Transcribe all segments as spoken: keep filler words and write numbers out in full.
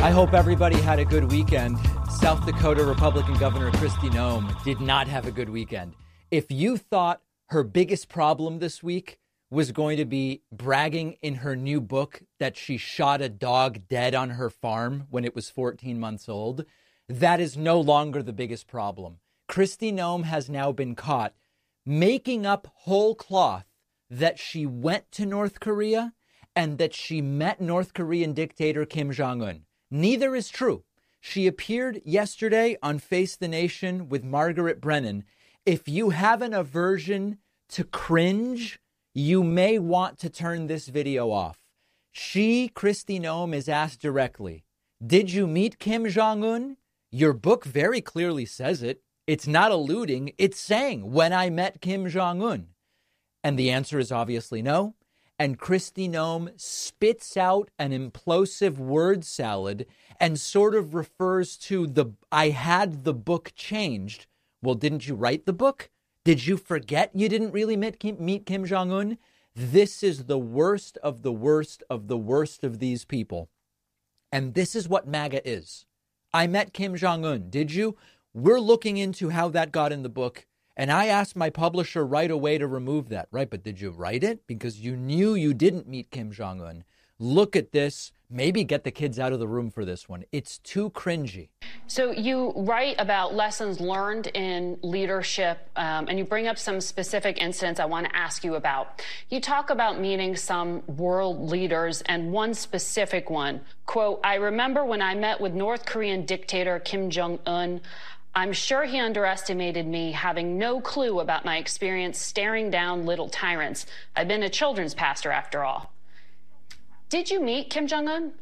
I hope everybody had a good weekend. South Dakota Republican Governor Kristi Noem did not have a good weekend. If you thought her biggest problem this week was going to be bragging in her new book that she shot a dog dead on her farm when it was fourteen months old, that is no longer the biggest problem. Kristi Noem has now been caught making up whole cloth that she went to North Korea and that she met North Korean dictator Kim Jong-un. Neither is true. She appeared yesterday on Face the Nation with Margaret Brennan. If you have an aversion to cringe, you may want to turn this video off. She, Kristi Noem, is asked directly, did you meet Kim Jong-un? Your book very clearly says it. It's not alluding. It's saying, when I met Kim Jong-un. And the answer is obviously no. And Kristi Noem spits out an implosive word salad and sort of refers to the, I had the book changed. Well, didn't you write the book? Did you forget you didn't really meet Kim, meet Kim Jong-un? This is the worst of the worst of the worst of these people. And this is what MAGA is. I met Kim Jong-un. Did you? We're looking into how that got in the book. And I asked my publisher right away to remove that, right? But did you write it? Because you knew you didn't meet Kim Jong-un. Look at this. Maybe get the kids out of the room for this one. It's too cringy. So you write about lessons learned in leadership, um, and you bring up some specific incidents I want to ask you about. You talk about meeting some world leaders, and one specific one, quote, I remember when I met with North Korean dictator Kim Jong-un, I'm sure he underestimated me, having no clue about my experience staring down little tyrants. I've been a children's pastor after all. Did you meet Kim Jong-un?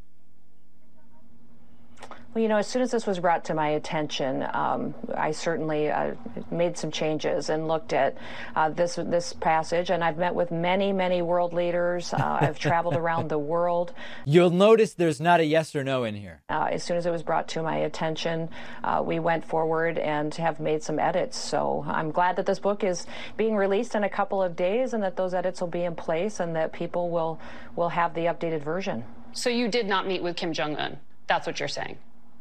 Well, you know, as soon as this was brought to my attention, um, I certainly uh, made some changes and looked at uh, this this passage. And I've met with many, many world leaders. Uh, I've traveled around the world. You'll notice there's not a yes or no in here. Uh, as soon as it was brought to my attention, uh, we went forward and have made some edits. So I'm glad that this book is being released in a couple of days and that those edits will be in place and that people will, will have the updated version. So you did not meet with Kim Jong-un. That's what you're saying.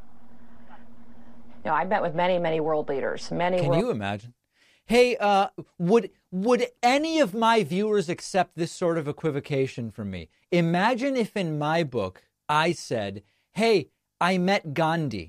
You know, I met with many, many world leaders. Many. Can world- you imagine? Hey, uh, would would any of my viewers accept this sort of equivocation from me? Imagine if in my book I said, hey, I met Gandhi.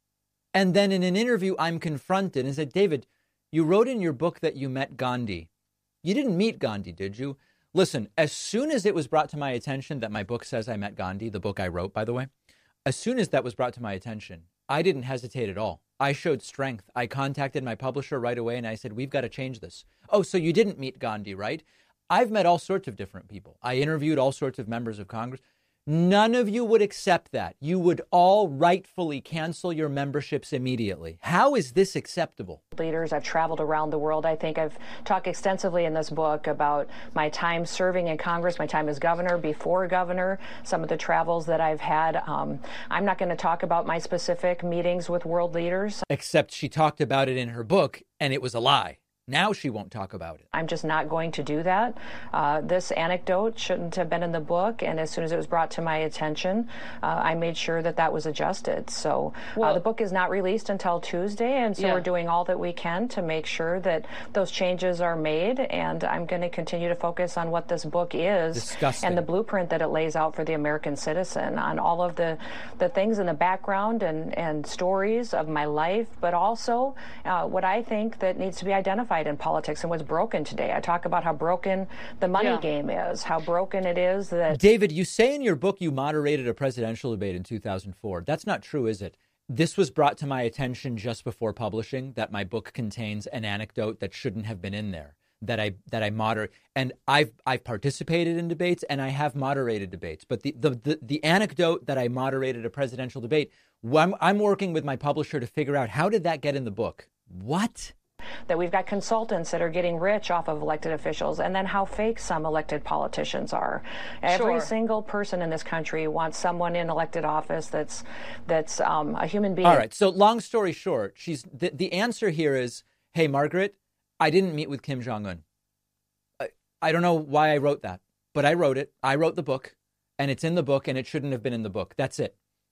And then in an interview, I'm confronted and said, David, you wrote in your book that you met Gandhi. You didn't meet Gandhi, did you? Listen, as soon as it was brought to my attention that my book says I met Gandhi, the book I wrote, by the way, as soon as that was brought to my attention, I didn't hesitate at all. I showed strength. I contacted my publisher right away and I said, we've got to change this. Oh, so you didn't meet Gandhi, right? I've met all sorts of different people. I interviewed all sorts of members of Congress. None of you would accept that. You would all rightfully cancel your memberships immediately. How is this acceptable? Leaders, I've traveled around the world. I think I've talked extensively in this book about my time serving in Congress, my time as governor, before governor, some of the travels that I've had. Um, I'm not going to talk about my specific meetings with world leaders. Except she talked about it in her book, and it was a lie. Now she won't talk about it. I'm just not going to do that. Uh, this anecdote shouldn't have been in the book, and as soon as it was brought to my attention, uh, I made sure that that was adjusted. So well, uh, the book is not released until Tuesday, and so yeah. we're doing all that we can to make sure that those changes are made, and I'm going to continue to focus on what this book is Disgusting. and the blueprint that it lays out for the American citizen, on all of the, the things in the background and, and stories of my life, but also uh, what I think that needs to be identified in politics and what's broken today. I talk about how broken the money yeah. game is, how broken it is that... David, you say in your book you moderated a presidential debate in two thousand four. That's not true, is it? This was brought to my attention just before publishing, that my book contains an anecdote that shouldn't have been in there, that I that I moderate. And I've I've participated in debates and I have moderated debates. But the the the, the anecdote that I moderated a presidential debate, I'm, I'm working with my publisher to figure out, how did that get in the book? What? That we've got consultants that are getting rich off of elected officials, and then how fake some elected politicians are. Every Sure. single person in this country wants someone in elected office that's that's um, a human being. All right. So long story short, she's the, the answer here is, hey, Margaret, I didn't meet with Kim Jong-un. I, I don't know why I wrote that, but I wrote it. I wrote the book, and it's in the book, and it shouldn't have been in the book. That's it.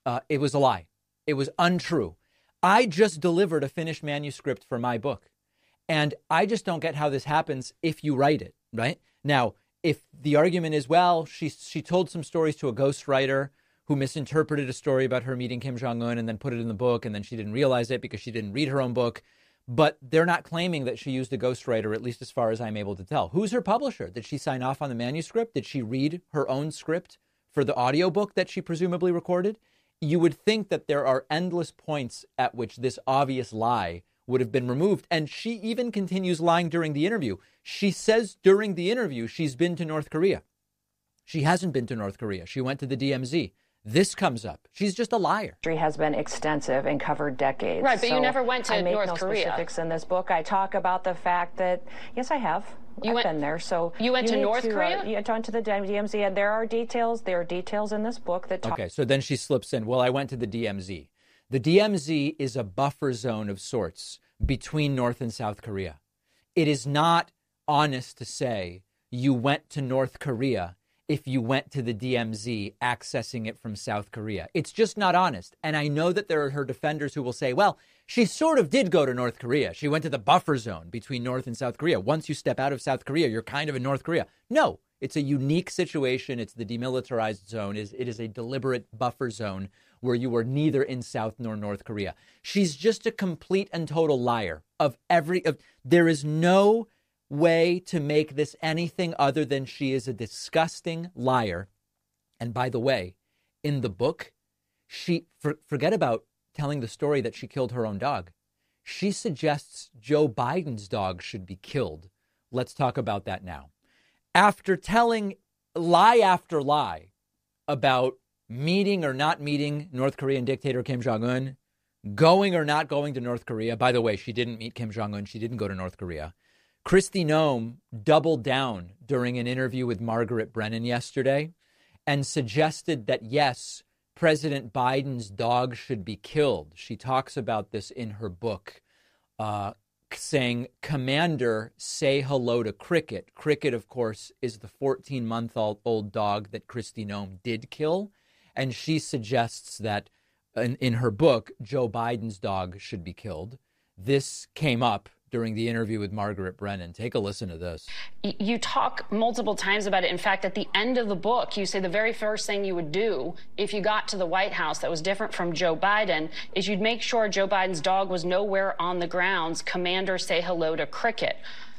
Uh, it was a lie. It was untrue. I just delivered a finished manuscript for my book. And I just don't get how this happens if you write it, right? Now, if the argument is, well, she she told some stories to a ghostwriter who misinterpreted a story about her meeting Kim Jong-un and then put it in the book, and then she didn't realize it because she didn't read her own book. But they're not claiming that she used a ghostwriter, at least as far as I'm able to tell. Who's her publisher? Did she sign off on the manuscript? Did she read her own script for the audiobook that she presumably recorded? You would think that there are endless points at which this obvious lie would have been removed. And she even continues lying during the interview. She says during the interview she's been to North Korea. She hasn't been to North Korea. She went to the D M Z. This comes up. She's just a liar. History has been extensive and covered decades. Right, but so you never went to I make North no Korea. Specifics in this book. I talk about the fact that, yes, I have. You I've went, been there. So you went you to need North to, Korea? Uh, you went to the D M Z, and there are details. There are details in this book that talk. Okay, so then she slips in, well, I went to the D M Z. The D M Z is a buffer zone of sorts between North and South Korea. It is not honest to say you went to North Korea if you went to the D M Z accessing it from South Korea. It's just not honest. And I know that there are her defenders who will say, well, she sort of did go to North Korea. She went to the buffer zone between North and South Korea. Once you step out of South Korea, you're kind of in North Korea. No, it's a unique situation. It's the demilitarized zone. It is a deliberate buffer zone where you were neither in South nor North Korea. She's just a complete and total liar of every, of, there is no way to make this anything other than she is a disgusting liar. And by the way, in the book, she, for, forget about telling the story that she killed her own dog. She suggests Joe Biden's dog should be killed. Let's talk about that now. After telling lie after lie about meeting or not meeting North Korean dictator Kim Jong-un, going or not going to North Korea. By the way, she didn't meet Kim Jong-un. She didn't go to North Korea. Kristi Noem doubled down during an interview with Margaret Brennan yesterday and suggested that, yes, President Biden's dog should be killed. She talks about this in her book, uh, saying, Commander, say hello to Cricket. Cricket, of course, is the fourteen-month-old dog that Kristi Noem did kill. And she suggests that in, in her book, Joe Biden's dog should be killed. This came up during the interview with Margaret Brennan. Take a listen to this. You talk multiple times about it. In fact, at the end of the book, you say the very first thing you would do if you got to the White House that was different from Joe Biden is you'd make sure Joe Biden's dog was nowhere on the grounds. Commander, say hello to Cricket.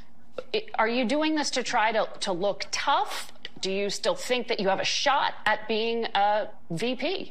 Are you doing this to try to, to look tough? Do you still think that you have a shot at being a V P?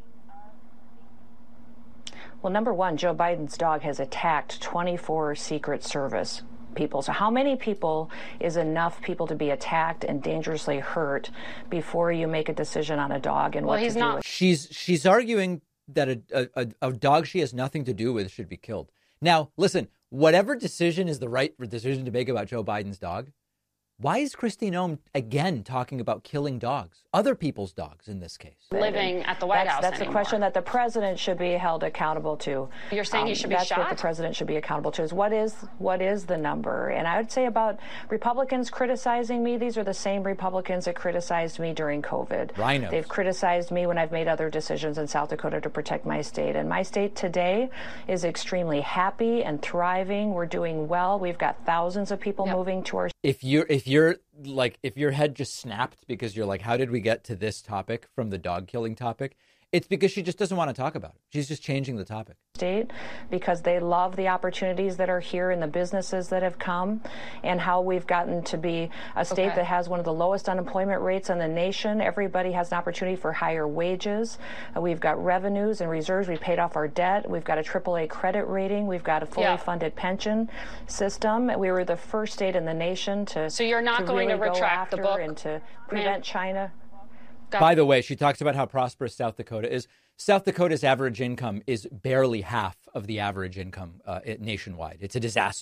Well, number one, Joe Biden's dog has attacked twenty-four Secret Service people. So how many people is enough people to be attacked and dangerously hurt before you make a decision on a dog and well, what he's to not- do with? She's she's arguing that a, a, a dog she has nothing to do with should be killed. Now, listen, whatever decision is the right decision to make about Joe Biden's dog, why is Kristi Noem again talking about killing dogs, other people's dogs in this case? Living at the White that's, House That's anymore. a question that the president should be held accountable to. You're saying um, he should be that's shot? That's what the president should be accountable to, is what is what is the number? And I would say about Republicans criticizing me, these are the same Republicans that criticized me during COVID. Rhinos. They've criticized me when I've made other decisions in South Dakota to protect my state. And my state today is extremely happy and thriving. We're doing well. We've got thousands of people Yep. moving to our If you're if you're like if your head just snapped because you're like, how did we get to this topic from the dog killing topic? It's because she just doesn't want to talk about it. She's just changing the topic. State, because they love the opportunities that are here and the businesses that have come, and how we've gotten to be a state Okay. that has one of the lowest unemployment rates in the nation. Everybody has an opportunity for higher wages. Uh, we've got revenues and reserves. We've paid off our debt. We've got a triple A credit rating. We've got a fully Yeah. funded pension system. We were the first state in the nation to So you're not to going to really go retract the after book, and to prevent China. By the way, she talks about how prosperous South Dakota is. South Dakota's average income is barely half of the average income uh, nationwide. It's a disaster.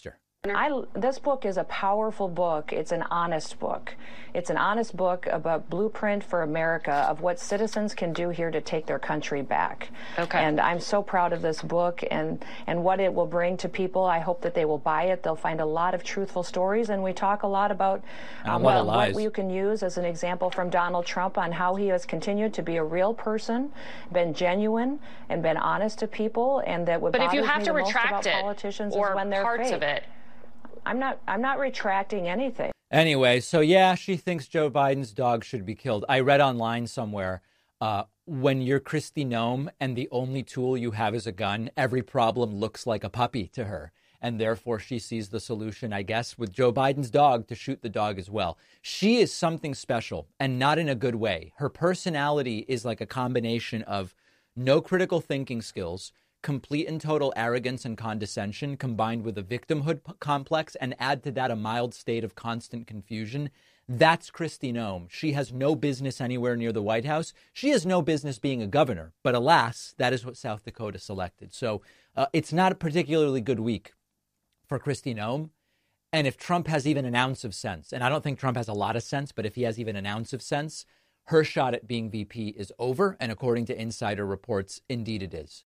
I, this book is a powerful book. It's an honest book. It's an honest book about blueprint for America of what citizens can do here to take their country back. Okay. And I'm so proud of this book and, and what it will bring to people. I hope that they will buy it. They'll find a lot of truthful stories. And we talk a lot about um, what, what you can use as an example from Donald Trump on how he has continued to be a real person, been genuine, and been honest to people. And that what but if you bothers have me to the most retract about it politicians or is when they're parts fake. of it. I'm not I'm not retracting anything. Anyway, so yeah, she thinks Joe Biden's dog should be killed. I read online somewhere, uh, when you're Kristi Noem and the only tool you have is a gun, every problem looks like a puppy to her. And therefore she sees the solution, I guess, with Joe Biden's dog to shoot the dog as well. She is something special and not in a good way. Her personality is like a combination of no critical thinking skills, complete and total arrogance and condescension combined with a victimhood p- complex, and add to that a mild state of constant confusion. That's Kristi Noem. She has no business anywhere near the White House. She has no business being a governor. But alas, that is what South Dakota selected. So uh, it's not a particularly good week for Kristi Noem. And if Trump has even an ounce of sense, and I don't think Trump has a lot of sense, but if he has even an ounce of sense, her shot at being V P is over. And according to insider reports, indeed it is.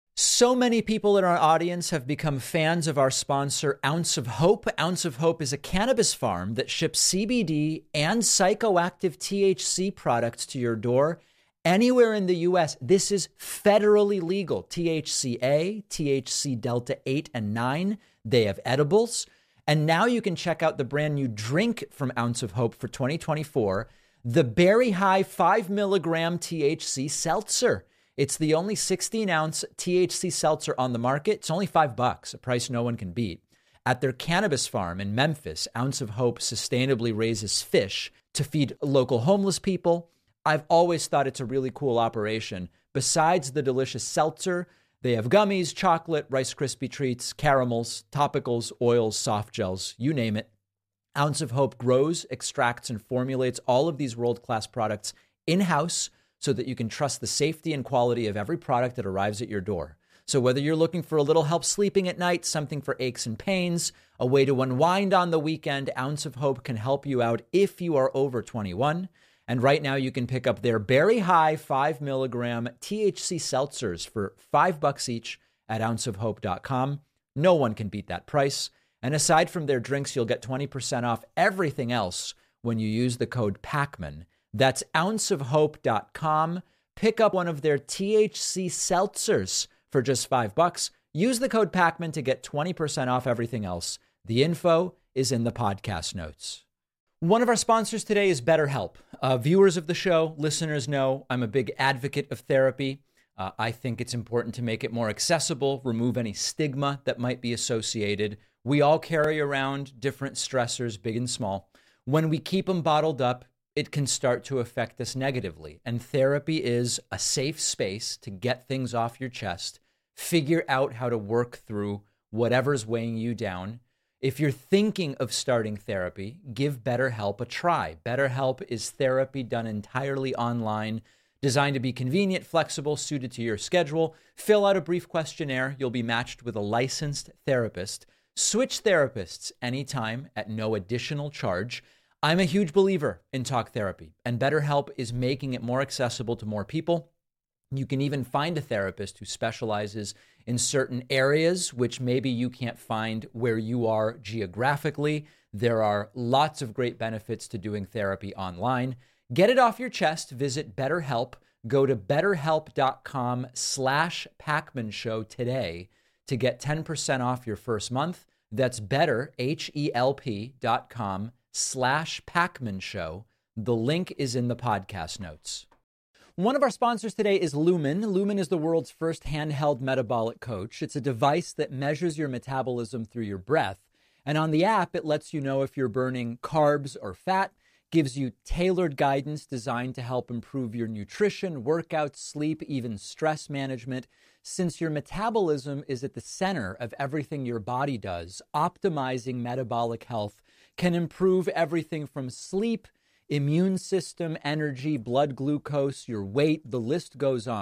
So many people in our audience have become fans of our sponsor, Ounce of Hope. Ounce of Hope is a cannabis farm that ships C B D and psychoactive T H C products to your door anywhere in the U S. This is federally legal. T H C A, T H C Delta eight and nine. They have edibles. And now you can check out the brand new drink from Ounce of Hope for twenty twenty-four, the Berry High five milligram T H C Seltzer. It's the only sixteen ounce T H C seltzer on the market. It's only five bucks, a price no one can beat. At their cannabis farm in Memphis, Ounce of Hope sustainably raises fish to feed local homeless people. I've always thought it's a really cool operation. Besides the delicious seltzer, they have gummies, chocolate, Rice Krispie treats, caramels, topicals, oils, soft gels, you name it. Ounce of Hope grows, extracts, and formulates all of these world-class products in-house, so that you can trust the safety and quality of every product that arrives at your door. So whether you're looking for a little help sleeping at night, something for aches and pains, a way to unwind on the weekend, Ounce of Hope can help you out if you are over twenty-one. And right now you can pick up their Berry High five milligram T H C seltzers for five bucks each at ounce of hope dot com. No one can beat that price. And aside from their drinks, you'll get twenty percent off everything else when you use the code PACMAN. That's ounce of hope dot com. Pick up one of their T H C seltzers for just five bucks. Use the code PACMAN to get twenty percent off everything else. The info is in the podcast notes. One of our sponsors today is BetterHelp. Uh, viewers of the show, listeners know I'm a big advocate of therapy. Uh, I think it's important to make it more accessible, remove any stigma that might be associated. We all carry around different stressors, big and small. When we keep them bottled up, it can start to affect us negatively. And therapy is a safe space to get things off your chest, figure out how to work through whatever's weighing you down. If you're thinking of starting therapy, give BetterHelp a try. BetterHelp is therapy done entirely online, designed to be convenient, flexible, suited to your schedule. Fill out a brief questionnaire. You'll be matched with a licensed therapist. Switch therapists anytime at no additional charge. I'm a huge believer in talk therapy, and BetterHelp is making it more accessible to more people. You can even find a therapist who specializes in certain areas, which maybe you can't find where you are geographically. There are lots of great benefits to doing therapy online. Get it off your chest. Visit BetterHelp. Go to betterhelp.com slash Pacman Show today to get ten percent off your first month. That's better, H-E-L-P dot com slash Pacman Show. The link is in the podcast notes. One of our sponsors today is Lumen. Lumen is the world's first handheld metabolic coach. It's a device that measures your metabolism through your breath. And on the app, it lets you know if you're burning carbs or fat, gives you tailored guidance designed to help improve your nutrition, workouts, sleep, even stress management. Since your metabolism is at the center of everything your body does, optimizing metabolic health can improve everything from sleep, immune system, energy, blood glucose, your weight, the list goes on.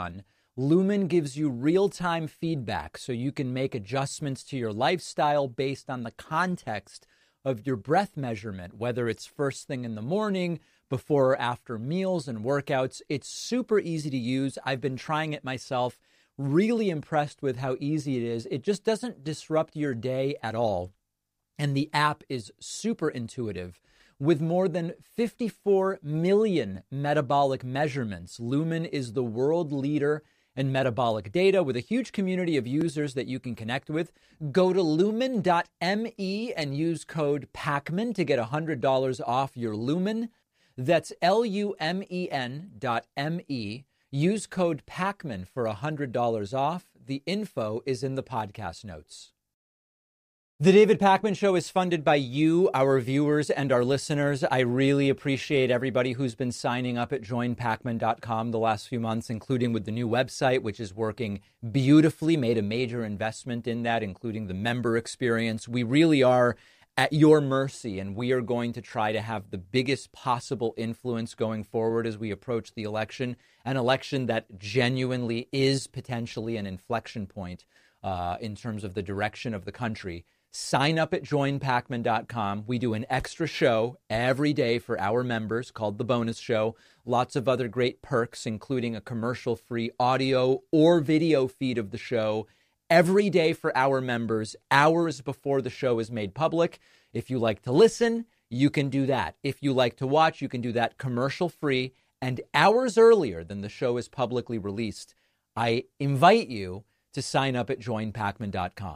Lumen gives you real-time feedback so you can make adjustments to your lifestyle based on the context of your breath measurement, whether it's first thing in the morning, before or after meals and workouts. It's super easy to use. I've been trying it myself. Really impressed with how easy it is. It just doesn't disrupt your day at all. And the app is super intuitive. With more than fifty-four million metabolic measurements, Lumen is the world leader in metabolic data with a huge community of users that you can connect with. Go to lumen dot me and use code Pacman to get one hundred dollars off your Lumen. That's L U M E N dot M-E. Use code Pacman for one hundred dollars off. The info is in the podcast notes. The David Pakman Show is funded by you, our viewers, and our listeners. I really appreciate everybody who's been signing up at join pacman dot com the last few months, including with the new website, which is working beautifully. Made a major investment in that, including the member experience. We really are at your mercy, and we are going to try to have the biggest possible influence going forward as we approach the election, an election that genuinely is potentially an inflection point uh, in terms of the direction of the country. Sign up at join pacman dot com. We do an extra show every day for our members called The Bonus Show. Lots of other great perks, including a commercial-free audio or video feed of the show every day for our members, hours before the show is made public. If you like to listen, you can do that. If you like to watch, you can do that commercial-free and hours earlier than the show is publicly released. I invite you to sign up at join pacman dot com.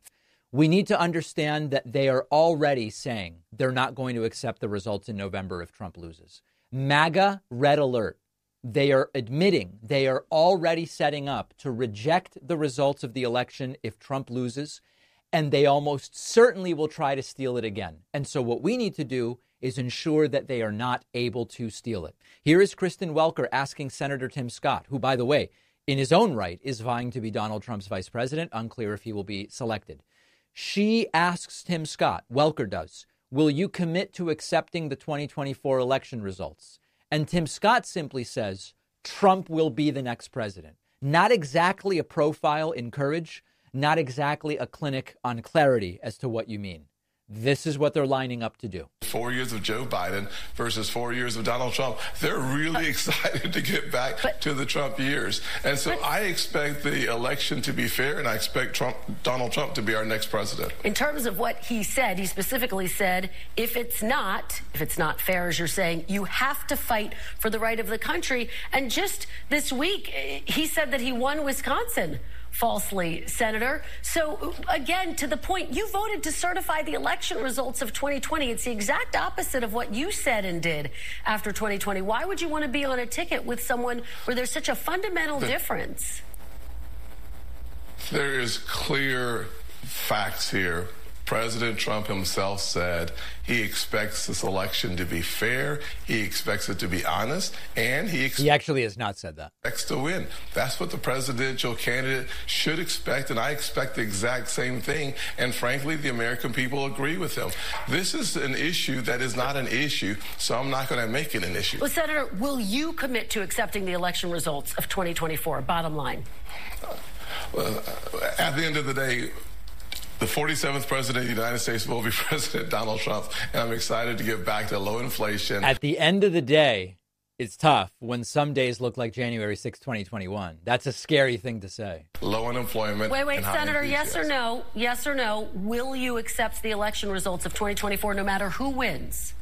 We need to understand that they are already saying they're not going to accept the results in November if Trump loses. MAGA red alert. They are admitting they are already setting up to reject the results of the election if Trump loses, and they almost certainly will try to steal it again. And so what we need to do is ensure that they are not able to steal it. Here is Kristen Welker asking Senator Tim Scott, who, by the way, in his own right, is vying to be Donald Trump's vice president. Unclear if he will be selected. She asks Tim Scott, Welker does, will you commit to accepting the twenty twenty-four election results? And Tim Scott simply says, Trump will be the next president. Not exactly a profile in courage, not exactly a clinic on clarity as to what you mean. This is what they're lining up to do. Four years of Joe Biden versus four years of Donald Trump. They're really excited to get back but, to the Trump years. And so but, I expect the election to be fair, and I expect Trump, Donald Trump to be our next president. In terms of what he said, he specifically said, if it's not, if it's not fair, as you're saying, you have to fight for the right of the country. And just this week, he said that he won Wisconsin. Falsely, Senator. So, again, to the point, you voted to certify the election results of twenty twenty. It's the exact opposite of what you said and did after twenty twenty. Why would you want to be on a ticket with someone where there's such a fundamental the, difference? There is clear facts here. President Trump himself said he expects this election to be fair, he expects it to be honest, and he expects... He actually has not said that. ...expects to win. That's what the presidential candidate should expect, and I expect the exact same thing, and frankly, the American people agree with him. This is an issue that is not an issue, so I'm not going to make it an issue. Well, Senator, will you commit to accepting the election results of twenty twenty-four? Bottom line. Uh, well, at the end of the day, the forty-seventh president of the United States will be President Donald Trump, and I'm excited to get back to low inflation. At the end of the day, it's tough when some days look like January sixth, twenty twenty-one. That's a scary thing to say. Low unemployment. Wait, wait, Senator, yes or no? Yes or no? Will you accept the election results of twenty twenty-four no matter who wins?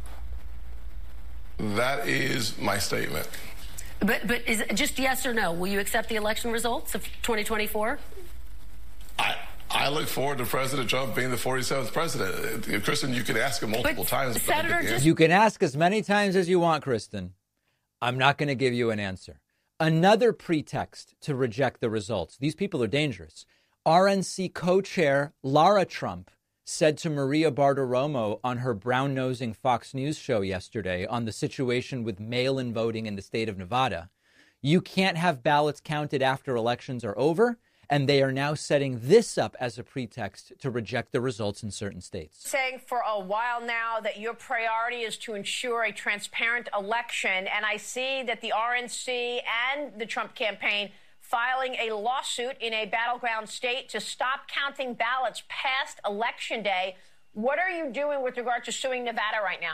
That is my statement. But, but is it just yes or no? Will you accept the election results of twenty twenty-four? I... I look forward to President Trump being the forty-seventh president. Kristen, you can ask him multiple but times. Senator, but just... You can ask as many times as you want, Kristen. I'm not going to give you an answer. Another pretext to reject the results. These people are dangerous. R N C co-chair Lara Trump said to Maria Bartiromo on her brown-nosing Fox News show yesterday on the situation with mail-in voting in the state of Nevada, you can't have ballots counted after elections are over. And they are now setting this up as a pretext to reject the results in certain states. Saying for a while now that your priority is to ensure a transparent election. And I see that the R N C and the Trump campaign filing a lawsuit in a battleground state to stop counting ballots past Election Day. What are you doing with regard to suing Nevada right now?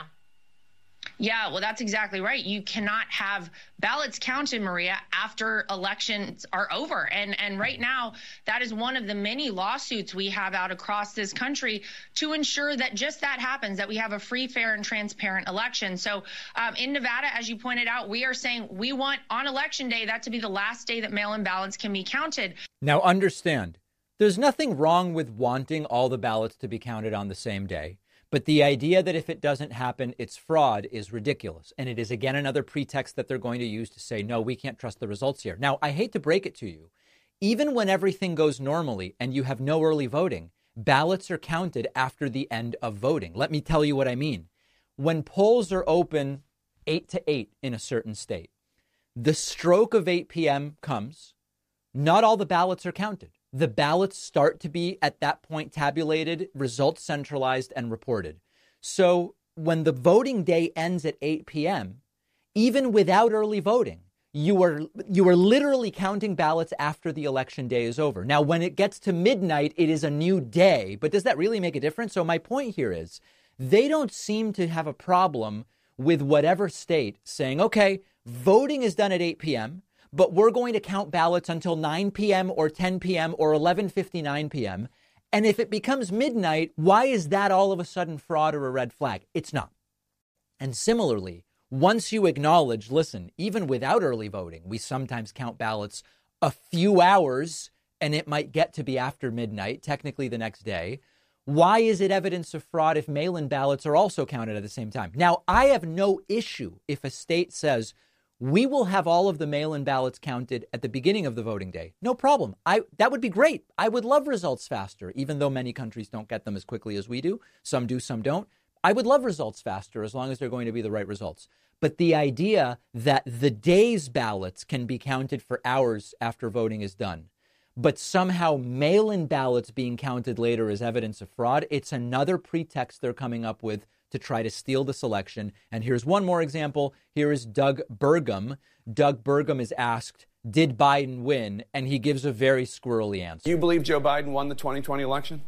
Yeah, well, that's exactly right. You cannot have ballots counted, Maria, after elections are over. And and right now, that is one of the many lawsuits we have out across this country to ensure that just that happens, that we have a free, fair, and transparent election. So um, in Nevada, as you pointed out, we are saying we want on Election Day that to be the last day that mail-in ballots can be counted. Now, understand, there's nothing wrong with wanting all the ballots to be counted on the same day. But the idea that if it doesn't happen, it's fraud is ridiculous. And it is, again, another pretext that they're going to use to say, no, we can't trust the results here. Now, I hate to break it to you. Even when everything goes normally and you have no early voting, ballots are counted after the end of voting. Let me tell you what I mean. When polls are open eight to eight in a certain state, the stroke of eight p.m. comes. Not all the ballots are counted. The ballots start to be at that point tabulated, results centralized and reported. So when the voting day ends at eight p.m., even without early voting, you are you are literally counting ballots after the election day is over. Now, when it gets to midnight, it is a new day. But does that really make a difference? So my point here is they don't seem to have a problem with whatever state saying, OK, voting is done at eight p.m., but we're going to count ballots until nine p.m. or ten p.m. or eleven fifty-nine p.m. And if it becomes midnight, why is that all of a sudden fraud or a red flag? It's not. And similarly, once you acknowledge, listen, even without early voting, we sometimes count ballots a few hours and it might get to be after midnight, technically the next day. Why is it evidence of fraud if mail-in ballots are also counted at the same time? Now, I have no issue if a state says, we will have all of the mail-in ballots counted at the beginning of the voting day. No problem. I that would be great. I would love results faster, even though many countries don't get them as quickly as we do. Some do, some don't. I would love results faster as long as they're going to be the right results. But the idea that the day's ballots can be counted for hours after voting is done, but somehow mail-in ballots being counted later is evidence of fraud, it's another pretext they're coming up with to try to steal this election. And here's one more example. Here is Doug Burgum. Doug Burgum is asked, did Biden win? And he gives a very squirrely answer. Do you believe Joe Biden won the twenty twenty election?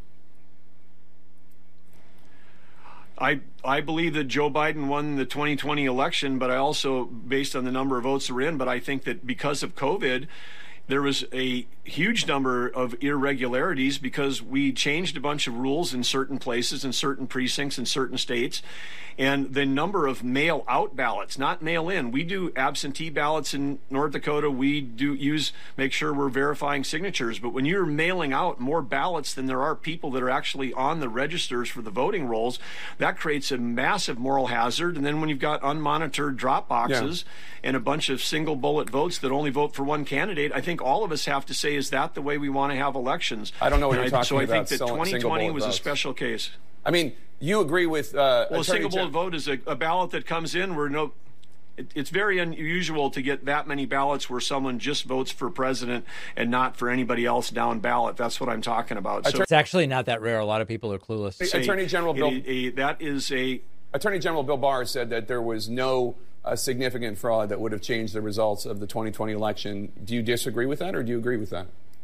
I I believe that Joe Biden won the twenty twenty election, but I also, based on the number of votes that were in, but I think that because of COVID, there was a huge number of irregularities because we changed a bunch of rules in certain places, in certain precincts, in certain states. And the number of mail-out ballots, not mail-in. We do absentee ballots in North Dakota. We do use, make sure we're verifying signatures. But when you're mailing out more ballots than there are people that are actually on the registers for the voting rolls, that creates a massive moral hazard. And then when you've got unmonitored drop boxes yeah. and a bunch of single bullet votes that only vote for one candidate, I think all of us have to say, is that the way we want to have elections? I don't know what and you're I, talking so about. So I think that twenty twenty was votes. a special case. I mean, you agree with uh, well, a single Gen- bullet vote is a, a ballot that comes in where no. It, it's very unusual to get that many ballots where someone just votes for president and not for anybody else down ballot. That's what I'm talking about. So, it's actually not that rare. A lot of people are clueless. A, Attorney General Bill. A, a, that is a. Attorney General Bill Barr said that there was no uh, significant fraud that would have changed the results of the twenty twenty election. Do you disagree with that, or do you agree with that?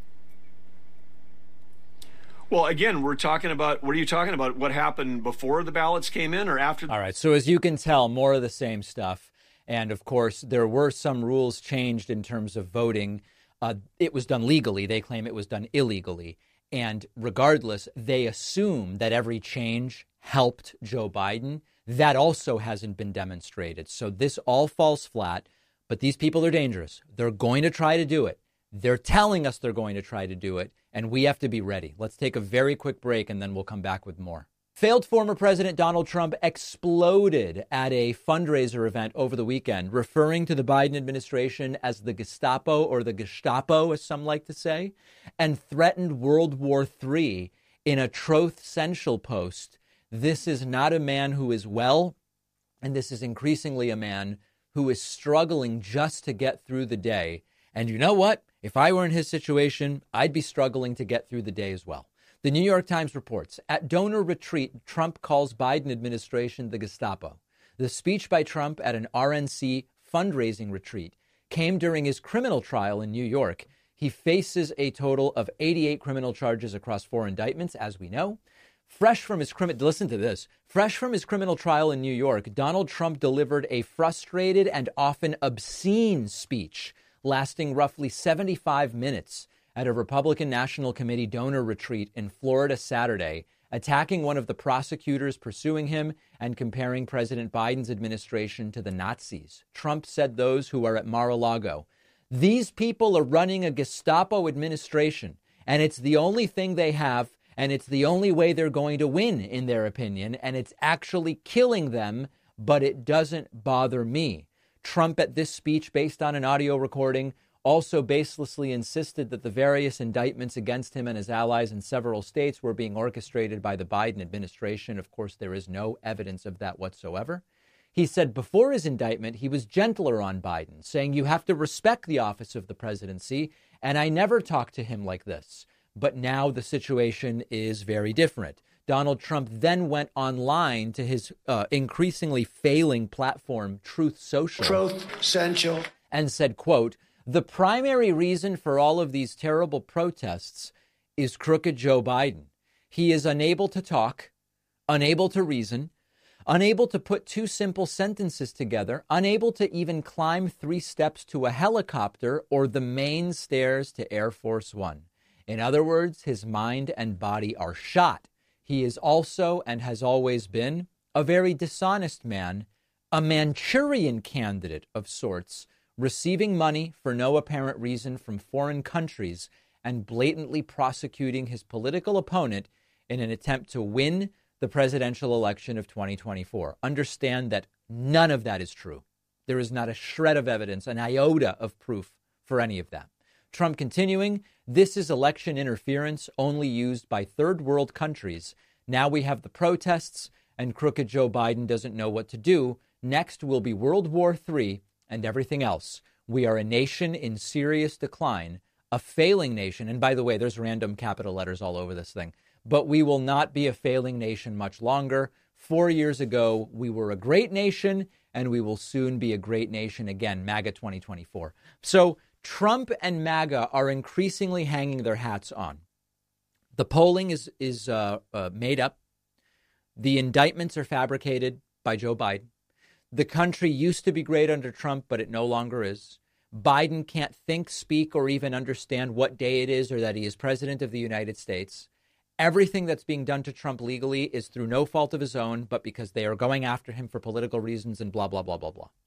Well, again, we're talking about, what are you talking about? What happened before the ballots came in or after? All right. So as you can tell, more of the same stuff. And of course, there were some rules changed in terms of voting. Uh, it was done legally. They claim it was done illegally. And regardless, they assume that every change helped Joe Biden. That also hasn't been demonstrated. So this all falls flat. But these people are dangerous. They're going to try to do it. They're telling us they're going to try to do it, and we have to be ready. Let's take a very quick break, and then we'll come back with more. Failed former President Donald Trump exploded at a fundraiser event over the weekend, referring to the Biden administration as the Gestapo, or the Gestapo, as some like to say, and threatened World War Three in a Truth Central post. This is not a man who is well, and this is increasingly a man who is struggling just to get through the day. And you know what? If I were in his situation, I'd be struggling to get through the day as well. The New York Times reports, at donor retreat, Trump calls Biden administration the Gestapo. The speech by Trump at an R N C fundraising retreat came during his criminal trial in New York. He faces a total of eighty-eight criminal charges across four indictments, as we know. Fresh from his criminal, listen to this, fresh from his criminal trial in New York, Donald Trump delivered a frustrated and often obscene speech lasting roughly seventy-five minutes at a Republican National Committee donor retreat in Florida Saturday, attacking one of the prosecutors pursuing him and comparing President Biden's administration to the Nazis. Trump said those who are at Mar-a-Lago, "These people are running a Gestapo administration, and it's the only thing they have, and it's the only way they're going to win, in their opinion, and it's actually killing them, but it doesn't bother me." Trump, at this speech, based on an audio recording, also baselessly insisted that the various indictments against him and his allies in several states were being orchestrated by the Biden administration. Of course, there is no evidence of that whatsoever. He said before his indictment, he was gentler on Biden, saying you have to respect the office of the presidency, and I never talked to him like this. But now the situation is very different. Donald Trump then went online to his uh, increasingly failing platform, Truth Social, Truth Social, and said, quote, "The primary reason for all of these terrible protests is crooked Joe Biden. He is unable to talk, unable to reason, unable to put two simple sentences together, unable to even climb three steps to a helicopter or the main stairs to Air Force One. In other words, his mind and body are shot. He is also, and has always been, a very dishonest man, a Manchurian candidate of sorts, receiving money for no apparent reason from foreign countries and blatantly prosecuting his political opponent in an attempt to win the presidential election of twenty twenty-four. Understand that none of that is true. There is not a shred of evidence, an iota of proof for any of that." Trump continuing, "This is election interference only used by third world countries. Now we have the protests and crooked Joe Biden doesn't know what to do. Next will be World War Three and everything else. We are a nation in serious decline, a failing nation." And by the way, there's random capital letters all over this thing. "But we will not be a failing nation much longer. Four years ago, we were a great nation, and we will soon be a great nation again." MAGA twenty twenty-four. So Trump and MAGA are increasingly hanging their hats on. The polling is is uh, uh, made up. The indictments are fabricated by Joe Biden. The country used to be great under Trump, but it no longer is. Biden can't think, speak, or even understand what day it is or that he is president of the United States. Everything that's being done to Trump legally is through no fault of his own, but because they are going after him for political reasons and blah, blah, blah, blah, blah.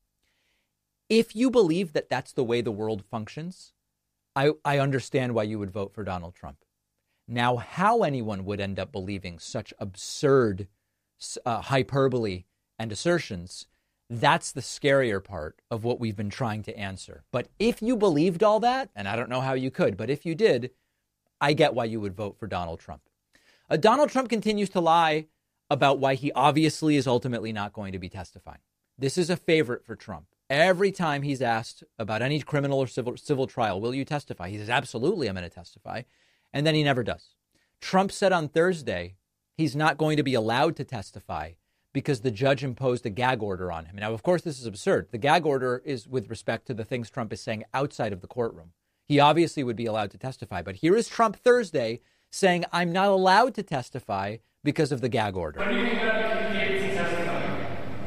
If you believe that that's the way the world functions, I, I understand why you would vote for Donald Trump. Now, how anyone would end up believing such absurd uh, hyperbole and assertions, that's the scarier part of what we've been trying to answer. But if you believed all that, and I don't know how you could, but if you did, I get why you would vote for Donald Trump. Uh, Donald Trump continues to lie about why he obviously is ultimately not going to be testifying. This is a favorite for Trump. Every time he's asked about any criminal or civil, civil trial, will you testify? He says, absolutely, I'm going to testify. And then he never does. Trump said on Thursday he's not going to be allowed to testify because the judge imposed a gag order on him. Now, of course, this is absurd. The gag order is with respect to the things Trump is saying outside of the courtroom. He obviously would be allowed to testify. But here is Trump Thursday saying, I'm not allowed to testify because of the gag order. When do you think that he gets to testify?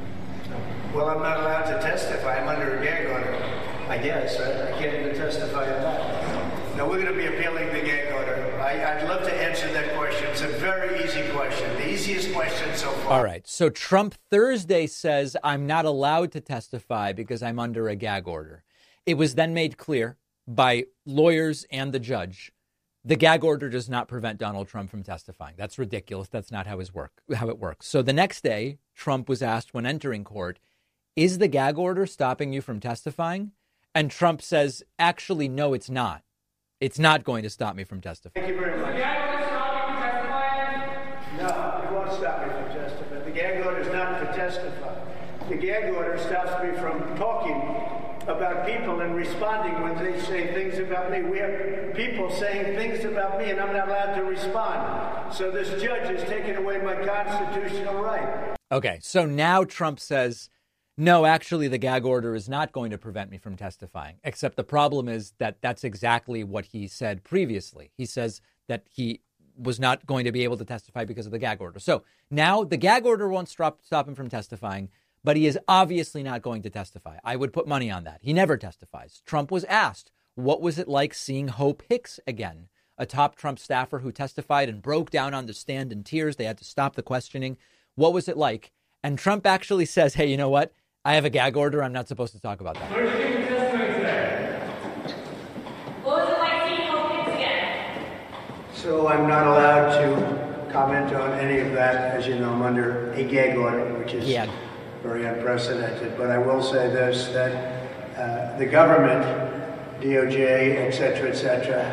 Well, I'm not allowed to testify. I'm under a gag order, I guess. Right? I can't even testify to that. No, we're going to be appealing the gag order. I, I'd love to answer that question. It's a very easy question, the easiest question so far. All right. So Trump Thursday says, I'm not allowed to testify because I'm under a gag order. It was then made clear by lawyers and the judge, the gag order does not prevent Donald Trump from testifying. That's ridiculous. That's not how his work, how it works. So the next day, Trump was asked when entering court, is the gag order stopping you from testifying? And Trump says, actually, no, it's not. It's not going to stop me from testifying. Thank you very much. The gag order stop you from testifying? No, it won't stop me from testifying. The gag order is not to testify. The gag order stops me from talking about people and responding when they say things about me. We have people saying things about me, and I'm not allowed to respond. So this judge is taking away my constitutional right. Okay, so now Trump says, no, actually, the gag order is not going to prevent me from testifying, except the problem is that that's exactly what he said previously. He says that he was not going to be able to testify because of the gag order. So now the gag order won't stop, stop him from testifying, but he is obviously not going to testify. I would put money on that. He never testifies. Trump was asked, what was it like seeing Hope Hicks again, a top Trump staffer who testified and broke down on the stand in tears. They had to stop the questioning. What was it like? And Trump actually says, hey, you know what? I have a gag order. I'm not supposed to talk about that. What was it like seeing Hope Hicks again? So I'm not allowed to comment on any of that. As you know, I'm under a gag order, which is yeah. very unprecedented. But I will say this, that uh, the government, D O J, et cetera, et cetera,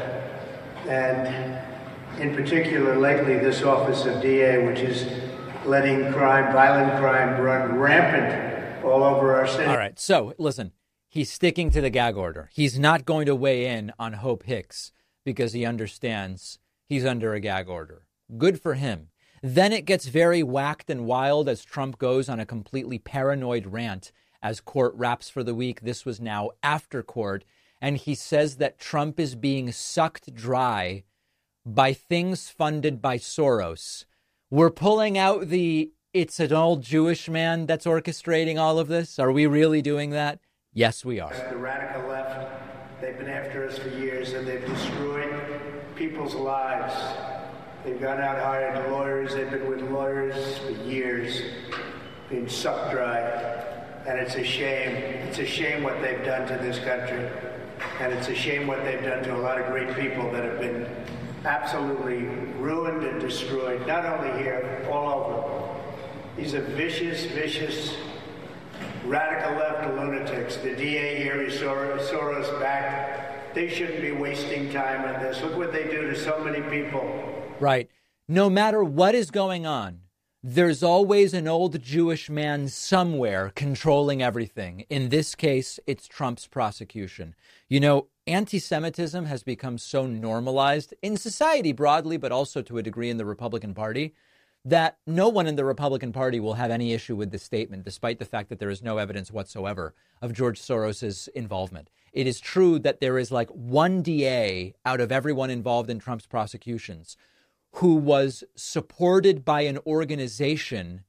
and in particular lately this office of D A, which is letting crime, violent crime, run rampant all over our city. All right. So listen, he's sticking to the gag order. He's not going to weigh in on Hope Hicks because he understands he's under a gag order. Good for him. Then it gets very whacked and wild as Trump goes on a completely paranoid rant as court wraps for the week. This was now after court. And he says that Trump is being sucked dry by things funded by Soros. We're pulling out the it's an old Jewish man that's orchestrating all of this. Are we really doing that? Yes, we are. The radical left, they've been after us for years, and they've destroyed people's lives. They've gone out, hired lawyers. They've been with lawyers for years, being sucked dry. And it's a shame. It's a shame what they've done to this country. And it's a shame what they've done to a lot of great people that have been absolutely ruined and destroyed, not only here, all over. These are vicious, vicious, radical left lunatics. The D A here is Soros, Soros backed. They shouldn't be wasting time on this. Look what they do to so many people. Right. No matter what is going on, there's always an old Jewish man somewhere controlling everything. In this case, it's Trump's prosecution. You know, anti-Semitism has become so normalized in society broadly, but also to a degree in the Republican Party, that no one in the Republican Party will have any issue with this statement, despite the fact that there is no evidence whatsoever of George Soros's involvement. It is true that there is like one D A out of everyone involved in Trump's prosecutions who was supported by an organization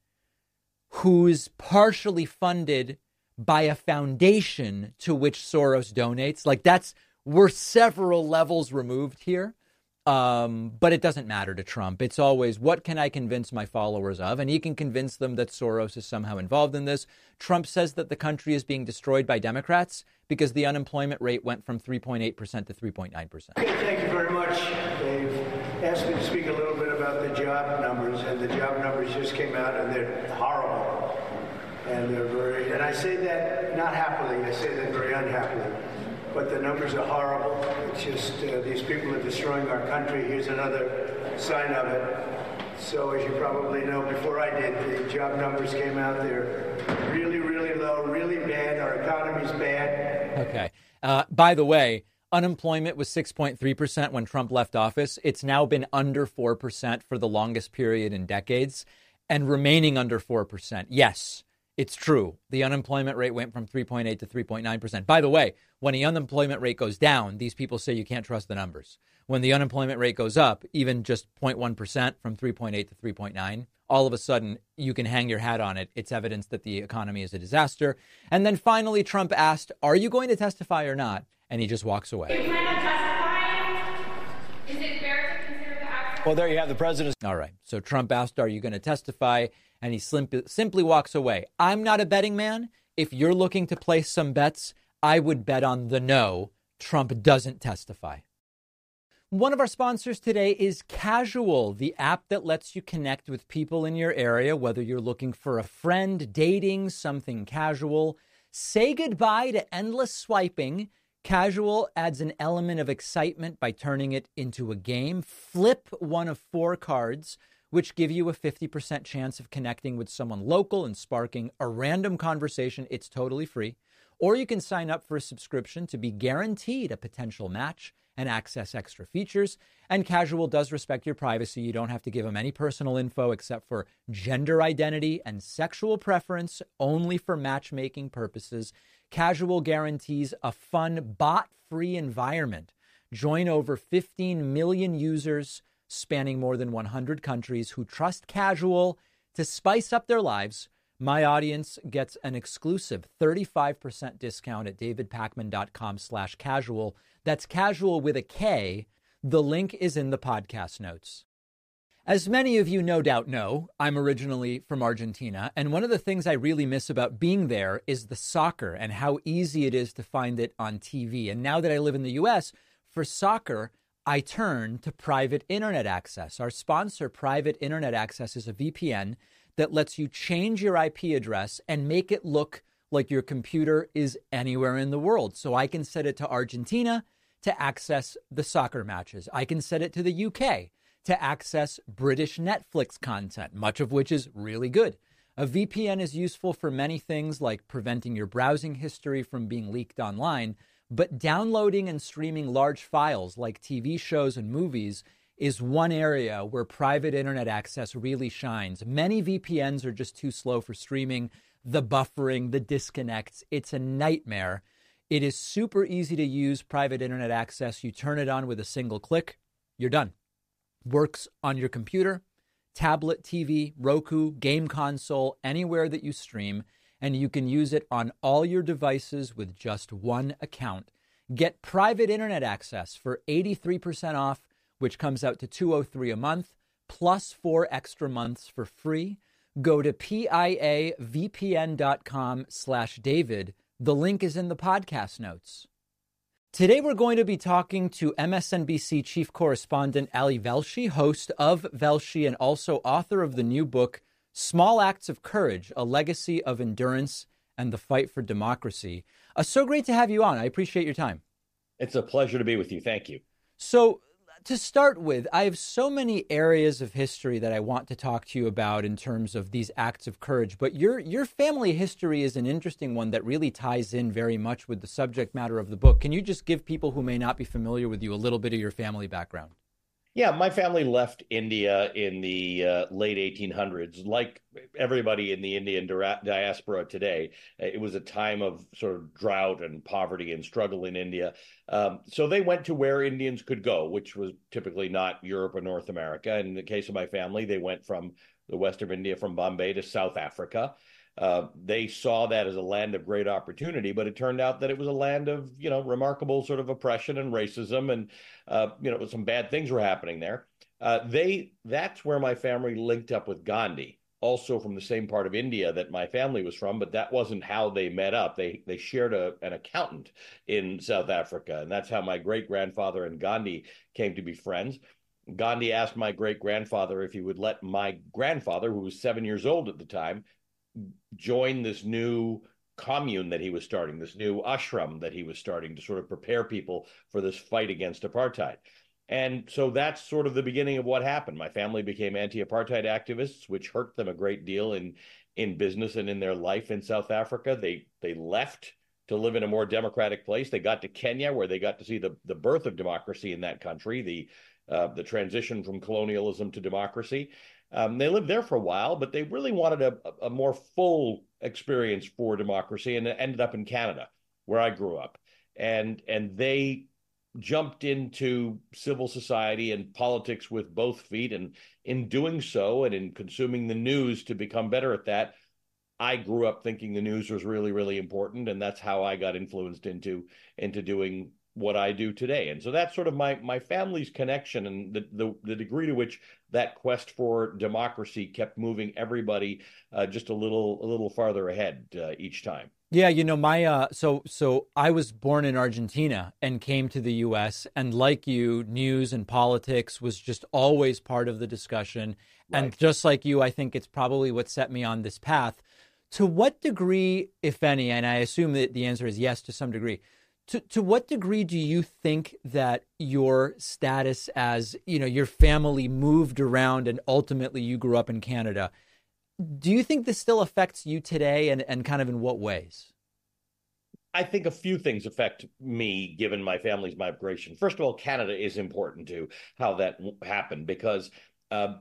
who's partially funded by a foundation to which Soros donates. Like that's, we're several levels removed here. Um, but it doesn't matter to Trump. It's always, what can I convince my followers of? And he can convince them that Soros is somehow involved in this. Trump says that the country is being destroyed by Democrats because the unemployment rate went from three point eight percent to three point nine percent. Okay, thank you very much. They've asked me to speak a little bit about the job numbers, and the job numbers just came out, and they're horrible. And they're very, and I say that not happily, I say that very unhappily. But the numbers are horrible. It's just uh, these people are destroying our country. Here's another sign of it. So as you probably know, before I did, the job numbers came out. They're really, really low, really bad. Our economy's bad. Okay. Uh, by the way, unemployment was six point three percent when Trump left office. It's now been under four percent for the longest period in decades and remaining under four percent. Yes. It's true. The unemployment rate went from three point eight to three point nine percent. By the way, when the unemployment rate goes down, these people say you can't trust the numbers. When the unemployment rate goes up, even just zero point one percent from three point eight to three point nine, all of a sudden you can hang your hat on it. It's evidence that the economy is a disaster. And then finally, Trump asked, are you going to testify or not? And he just walks away. Do you plan on testifying? Is it fair to consider the action? Well, there you have the president. All right. So Trump asked, are you going to testify? And he simply, simply walks away. I'm not a betting man. If you're looking to place some bets, I would bet on the no. Trump doesn't testify. One of our sponsors today is Casual, the app that lets you connect with people in your area, whether you're looking for a friend, dating, something casual. Say goodbye to endless swiping. Casual adds an element of excitement by turning it into a game. Flip one of four cards, which give you a fifty percent chance of connecting with someone local and sparking a random conversation. It's totally free. Or you can sign up for a subscription to be guaranteed a potential match and access extra features. And Casual does respect your privacy. You don't have to give them any personal info except for gender identity and sexual preference, only for matchmaking purposes. Casual guarantees a fun, bot-free environment. Join over fifteen million users spanning more than one hundred countries who trust Casual to spice up their lives. My audience gets an exclusive thirty-five percent discount at davidpakman.com slash casual. That's casual with a K. The link is in the podcast notes. As many of you no doubt know, I'm originally from Argentina, and one of the things I really miss about being there is the soccer and how easy it is to find it on T V. And now that I live in the U S, for soccer, I turn to Private Internet Access. Our sponsor, Private Internet Access, is a V P N that lets you change your I P address and make it look like your computer is anywhere in the world. So I can set it to Argentina to access the soccer matches. I can set it to the U K to access British Netflix content, much of which is really good. A V P N is useful for many things like preventing your browsing history from being leaked online, but downloading and streaming large files like T V shows and movies is one area where Private Internet Access really shines. Many V P Ns are just too slow for streaming. The buffering, the disconnects, it's a nightmare. It is super easy to use Private Internet Access. You turn it on with a single click, you're done. Works on your computer, tablet, T V, Roku, game console, anywhere that you stream, and you can use it on all your devices with just one account. Get Private Internet Access for eighty-three percent off, which comes out to two hundred three dollars a month, plus four extra months for free. Go to piavpn.com slash David. The link is in the podcast notes. Today we're going to be talking to M S N B C chief correspondent Ali Velshi, host of Velshi and also author of the new book, Small Acts of Courage, A Legacy of Endurance and the Fight for Democracy. Uh, so great to have you on. I appreciate your time. It's a pleasure to be with you. Thank you. So to start with, I have so many areas of history that I want to talk to you about in terms of these acts of courage. But your your family history is an interesting one that really ties in very much with the subject matter of the book. Can you just give people who may not be familiar with you a little bit of your family background? Yeah, my family left India in the uh, late eighteen hundreds. Like everybody in the Indian diaspora today, it was a time of sort of drought and poverty and struggle in India. Um, so they went to where Indians could go, which was typically not Europe or North America. In the case of my family, they went from the west of India, from Bombay to South Africa. Uh, they saw that as a land of great opportunity, but it turned out that it was a land of, you know, remarkable sort of oppression and racism, and uh, you know, some bad things were happening there. Uh, they that's where my family linked up with Gandhi, also from the same part of India that my family was from, but that wasn't how they met up. They they shared a, an accountant in South Africa, and that's how my great grandfather and Gandhi came to be friends. Gandhi asked my great grandfather if he would let my grandfather, who was seven years old at the time, join this new commune that he was starting, this new ashram that he was starting to sort of prepare people for this fight against apartheid. And so that's sort of the beginning of what happened. My family became anti-apartheid activists, which hurt them a great deal in, in business and in their life in South Africa. They they left to live in a more democratic place. They got to Kenya, where they got to see the, the birth of democracy in that country, the uh, the transition from colonialism to democracy. Um, they lived there for a while, but they really wanted a, a more full experience for democracy, and it ended up in Canada, where I grew up. And and they jumped into civil society and politics with both feet. And in doing so, and in consuming the news to become better at that, I grew up thinking the news was really, really important. And that's how I got influenced into into doing what I do today. And so that's sort of my my family's connection, and the the, the degree to which that quest for democracy kept moving everybody uh, just a little a little farther ahead uh, each time. Yeah, you know, my uh, so so I was born in Argentina and came to the U S, and like you, news and politics was just always part of the discussion. Right. And just like you, I think it's probably what set me on this path. To what degree, if any, and I assume that the answer is yes to some degree, To to what degree do you think that your status as, you know, your family moved around and ultimately you grew up in Canada, do you think this still affects you today, and, and kind of in what ways? I think a few things affect me, given my family's migration. First of all, Canada is important to how that happened because uh,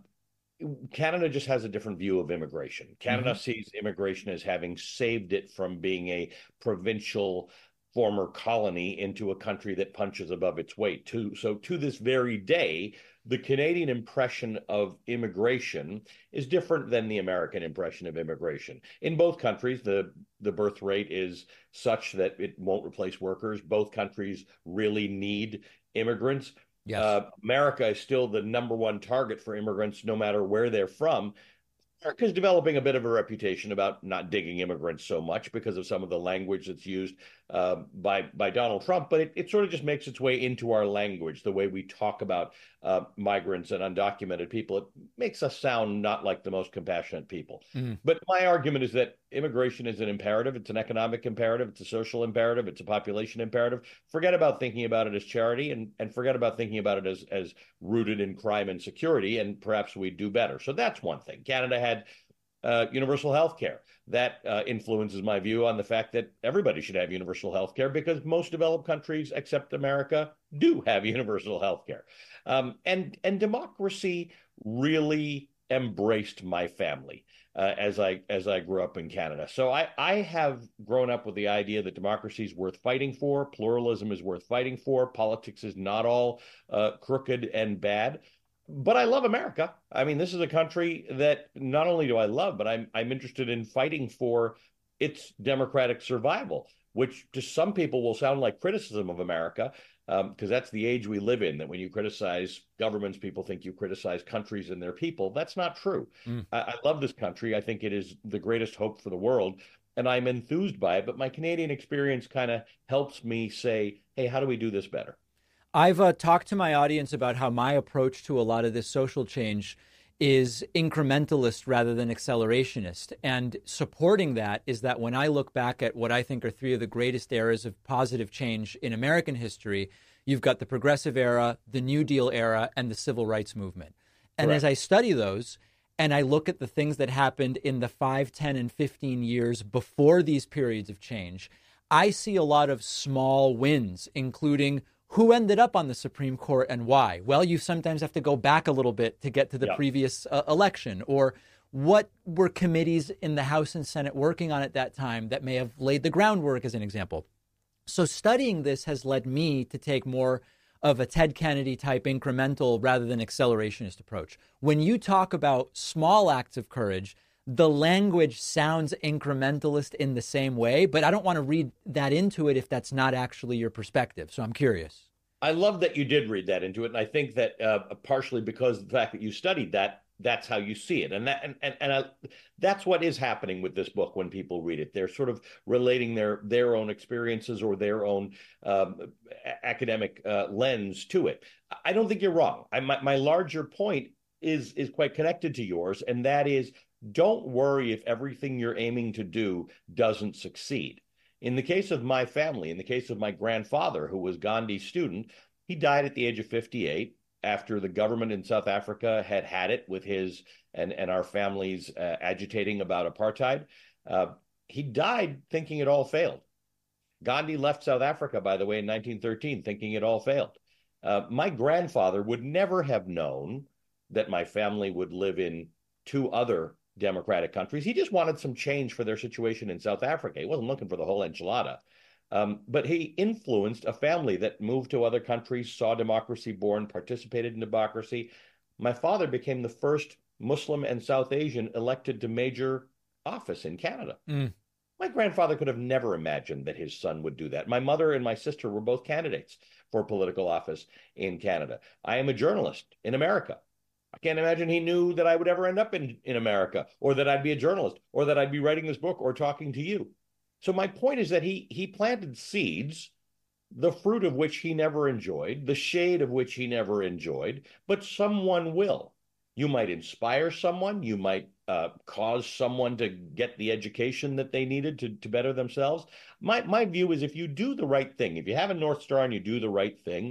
Canada just has a different view of immigration. Canada mm-hmm. sees immigration as having saved it from being a provincial former colony into a country that punches above its weight. To, so to this very day, the Canadian impression of immigration is different than the American impression of immigration. In both countries, the, the birth rate is such that it won't replace workers. Both countries really need immigrants. Yes. Uh, America is still the number one target for immigrants, no matter where they're from. America is developing a bit of a reputation about not digging immigrants so much because of some of the language that's used uh, by by Donald Trump, but it, it sort of just makes its way into our language, the way we talk about uh, migrants and undocumented people. It makes us sound not like the most compassionate people. Mm. But my argument is that immigration is an imperative. It's an economic imperative. It's a social imperative. It's a population imperative. Forget about thinking about it as charity and, and forget about thinking about it as, as rooted in crime and security, and perhaps we do better. So that's one thing. Canada had Uh, universal health care. That uh, influences my view on the fact that everybody should have universal health care because most developed countries, except America, do have universal health care. Um, and, and democracy really embraced my family uh, as I as I grew up in Canada. So I, I have grown up with the idea that democracy is worth fighting for, pluralism is worth fighting for, politics is not all uh, crooked and bad. But I love America. I mean, this is a country that not only do I love, but I'm I'm interested in fighting for its democratic survival, which to some people will sound like criticism of America, because um, that's the age we live in, that when you criticize governments, people think you criticize countries and their people. That's not true. Mm. I, I love this country. I think it is the greatest hope for the world, and I'm enthused by it. But my Canadian experience kind of helps me say, hey, how do we do this better? I've uh, talked to my audience about how my approach to a lot of this social change is incrementalist rather than accelerationist. And supporting that is that when I look back at what I think are three of the greatest eras of positive change in American history, you've got the Progressive Era, the New Deal era, and the Civil Rights Movement. And Correct. As I study those and I look at the things that happened in the five, ten, and fifteen years before these periods of change, I see a lot of small wins, including who ended up on the Supreme Court and why? Well, you sometimes have to go back a little bit to get to the yep. previous uh, election. Or what were committees in the House and Senate working on at that time that may have laid the groundwork, as an example. So studying this has led me to take more of a Ted Kennedy type incremental rather than accelerationist approach. When you talk about small acts of courage, the language sounds incrementalist in the same way, but I don't want to read that into it if that's not actually your perspective. So I'm curious. I love that you did read that into it. And I think that uh, partially because of the fact that you studied that, that's how you see it. And that, and, and, and I, that's what is happening with this book when people read it. They're sort of relating their, their own experiences or their own um, academic uh, lens to it. I don't think you're wrong. I, my, my larger point is, is quite connected to yours, and that is, don't worry if everything you're aiming to do doesn't succeed. In the case of my family, in the case of my grandfather, who was Gandhi's student, he died at the age of fifty-eight after the government in South Africa had had it with his and, and our families uh, agitating about apartheid. Uh, he died thinking it all failed. Gandhi left South Africa, by the way, in nineteen thirteen, thinking it all failed. Uh, my grandfather would never have known that my family would live in two other democratic countries. He just wanted some change for their situation in South Africa. He wasn't looking for the whole enchilada. Um, but he influenced a family that moved to other countries, saw democracy born, participated in democracy. My father became the first Muslim and South Asian elected to major office in Canada. Mm. My grandfather could have never imagined that his son would do that. My mother and my sister were both candidates for political office in Canada. I am a journalist in America. I can't imagine he knew that I would ever end up in, in America, or that I'd be a journalist, or that I'd be writing this book or talking to you. So my point is that he he planted seeds, the fruit of which he never enjoyed, the shade of which he never enjoyed, but someone will. You might inspire someone. You might uh, cause someone to get the education that they needed to, to better themselves. My, my view is if you do the right thing, if you have a North Star and you do the right thing,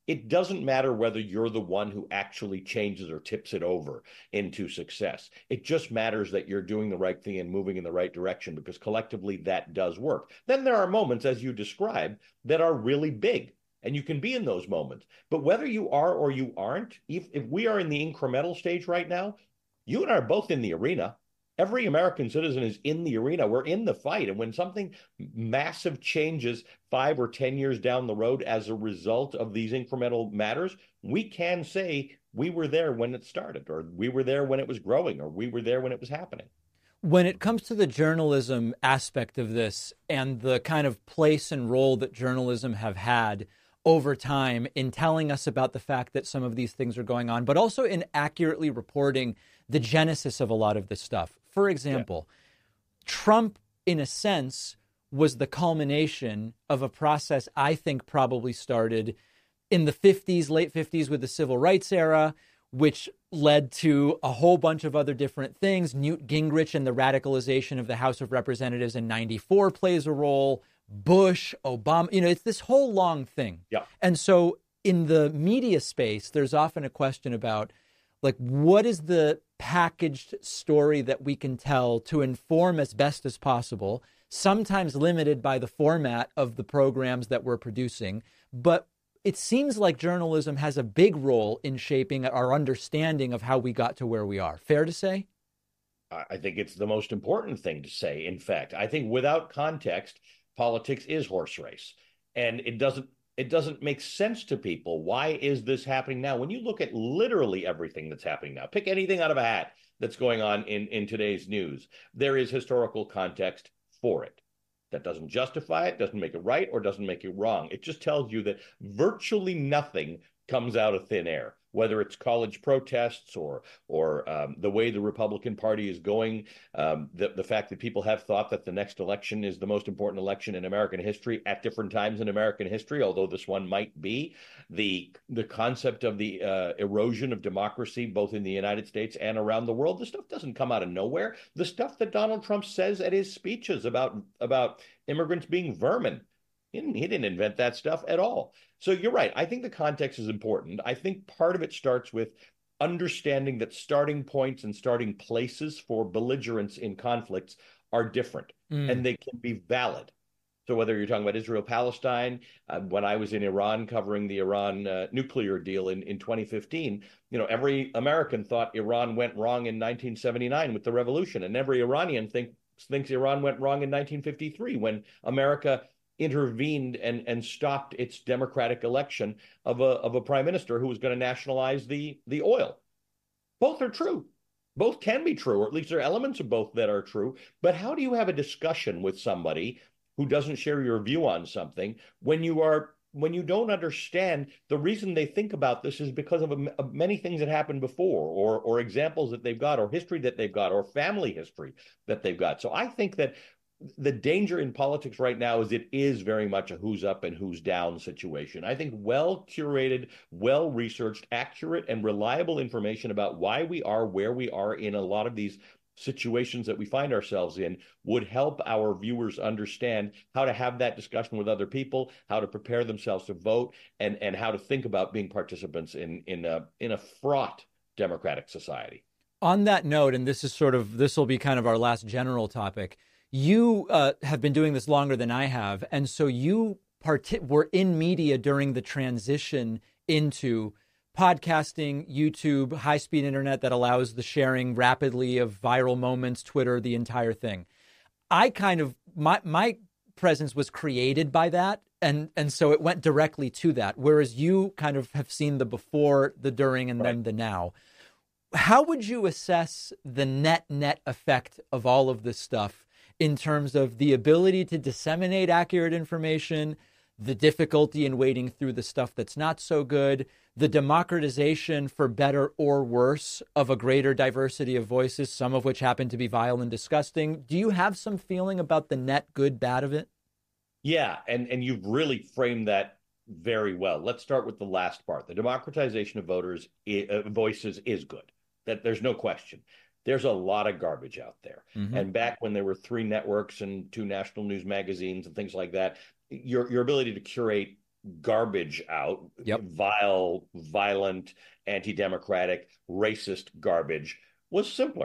It doesn't matter whether you're the one who actually changes or tips it over into success. It just matters that you're doing the right thing and moving in the right direction, because collectively that does work. Then there are moments, as you described, that are really big, and you can be in those moments. But whether you are or you aren't, if, if we are in the incremental stage right now, you and I are both in the arena. Every American citizen is in the arena. We're in the fight. And when something massive changes five or ten years down the road as a result of these incremental matters, we can say we were there when it started, or we were there when it was growing, or we were there when it was happening. When it comes to the journalism aspect of this and the kind of place and role that journalism have had over time in telling us about the fact that some of these things are going on, but also in accurately reporting the genesis of a lot of this stuff. For example, yeah. Trump, in a sense, was the culmination of a process I think probably started in the fifties, late fifties with the civil rights era, which led to a whole bunch of other different things. Newt Gingrich and the radicalization of the House of Representatives in ninety-four plays a role. Bush, Obama, you know, it's this whole long thing. Yeah. And so in the media space, there's often a question about, like, what is the packaged story that we can tell to inform as best as possible, sometimes limited by the format of the programs that we're producing. But it seems like journalism has a big role in shaping our understanding of how we got to where we are. Fair to say? I think it's the most important thing to say. In fact, I think without context, politics is horse race, and it doesn't it doesn't make sense to people. Why is this happening now? When you look at literally everything that's happening now, pick anything out of a hat that's going on in, in today's news, there is historical context for it. That doesn't justify it, doesn't make it right, or doesn't make it wrong. It just tells you that virtually nothing comes out of thin air, whether it's college protests or or um, the way the Republican Party is going, um, the, the fact that people have thought that the next election is the most important election in American history at different times in American history, although this one might be, the the concept of the uh, erosion of democracy, both in the United States and around the world. This stuff doesn't come out of nowhere. The stuff that Donald Trump says at his speeches about, about immigrants being vermin, He didn't, he didn't invent that stuff at all. So you're right. I think the context is important. I think part of it starts with understanding that starting points and starting places for belligerents in conflicts are different, mm. and they can be valid. So whether you're talking about Israel-Palestine, uh, when I was in Iran covering the Iran uh, nuclear deal in, in twenty fifteen, you know, every American thought Iran went wrong in nineteen seventy-nine with the revolution, and every Iranian think, thinks Iran went wrong in nineteen fifty-three when America intervened and, and stopped its democratic election of a of a prime minister who was going to nationalize the, the oil. Both are true. Both can be true, or at least there are elements of both that are true. But how do you have a discussion with somebody who doesn't share your view on something when you are when you don't understand the reason they think about this is because of, a, of many things that happened before, or or examples that they've got, or history that they've got, or family history that they've got. So I think that the danger in politics right now is it is very much a who's up and who's down situation. I think well-curated, well-researched, accurate, and reliable information about why we are where we are in a lot of these situations that we find ourselves in would help our viewers understand how to have that discussion with other people, how to prepare themselves to vote, and, and how to think about being participants in, in, a, in a fraught democratic society. On that note, and this is sort of, this will be kind of our last general topic, you uh, have been doing this longer than I have, and so you part- were in media during the transition into podcasting, YouTube, high-speed internet that allows the sharing rapidly of viral moments, Twitter, the entire thing. I kind of, my my presence was created by that, and, and so it went directly to that, whereas you kind of have seen the before, the during, and right. then the now. How would you assess the net-net effect of all of this stuff in terms of the ability to disseminate accurate information, the difficulty in wading through the stuff that's not so good, the democratization, for better or worse, of a greater diversity of voices, some of which happen to be vile and disgusting? Do you have some feeling about the net good, bad of it? Yeah, and, and you've really framed that very well. Let's start with the last part. The democratization of voters uh, voices is good. That there's no question. There's a lot of garbage out there. Mm-hmm. And back when there were three networks and two national news magazines and things like that, your your ability to curate garbage out, yep. vile, violent, anti-democratic, racist garbage, was simpler.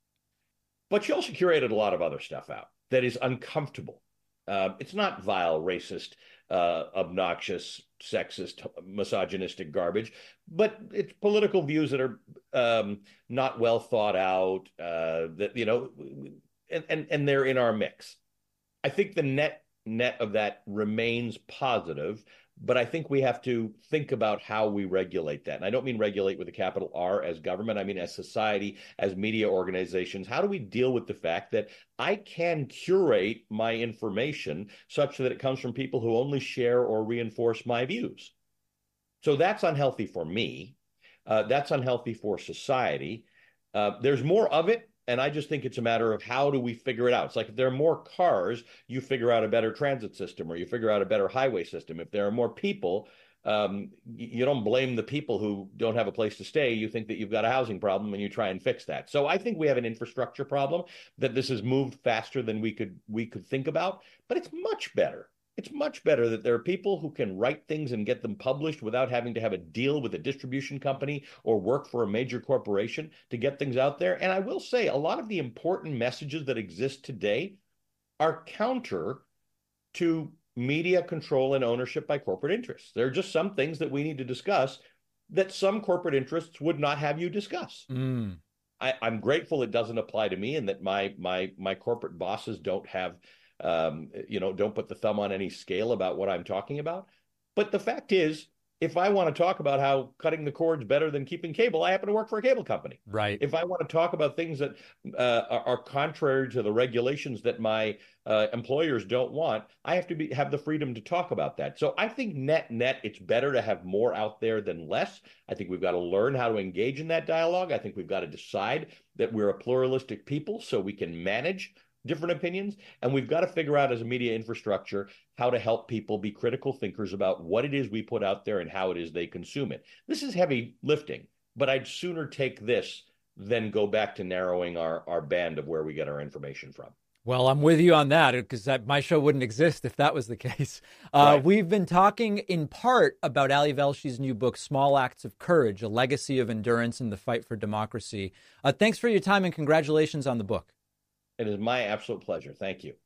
But she also curated a lot of other stuff out that is uncomfortable. Uh, it's not vile, racist, uh, obnoxious, sexist, misogynistic garbage, but it's political views that are um, not well thought out, uh, that, you know, and, and, and they're in our mix. I think the net net of that remains positive, but I think we have to think about how we regulate that. And I don't mean regulate with a capital R as government. I mean as society, as media organizations. How do we deal with the fact that I can curate my information such that it comes from people who only share or reinforce my views? So that's unhealthy for me. Uh, that's unhealthy for society. Uh, there's more of it. And I just think it's a matter of how do we figure it out? It's like if there are more cars, you figure out a better transit system or you figure out a better highway system. If there are more people, um, you don't blame the people who don't have a place to stay. You think that you've got a housing problem and you try and fix that. So I think we have an infrastructure problem, that this has moved faster than we could we could think about. But it's much better. It's much better that there are people who can write things and get them published without having to have a deal with a distribution company or work for a major corporation to get things out there. And I will say a lot of the important messages that exist today are counter to media control and ownership by corporate interests. There are just some things that we need to discuss that some corporate interests would not have you discuss. Mm. I, I'm grateful it doesn't apply to me and that my my my corporate bosses don't have Um, you know, don't put the thumb on any scale about what I'm talking about. But the fact is, if I want to talk about how cutting the cord's better than keeping cable, I happen to work for a cable company. Right. If I want to talk about things that uh, are, are contrary to the regulations that my uh, employers don't want, I have to be, have the freedom to talk about that. So I think net, net, it's better to have more out there than less. I think we've got to learn how to engage in that dialogue. I think we've got to decide that we're a pluralistic people so we can manage different opinions. And we've got to figure out as a media infrastructure how to help people be critical thinkers about what it is we put out there and how it is they consume it. This is heavy lifting, but I'd sooner take this than go back to narrowing our, our band of where we get our information from. Well, I'm with you on that because my show wouldn't exist if that was the case. Uh, right. We've been talking in part about Ali Velshi's new book, Small Acts of Courage, A Legacy of Endurance in the Fight for Democracy. Uh, thanks for your time and congratulations on the book. It is my absolute pleasure. Thank you.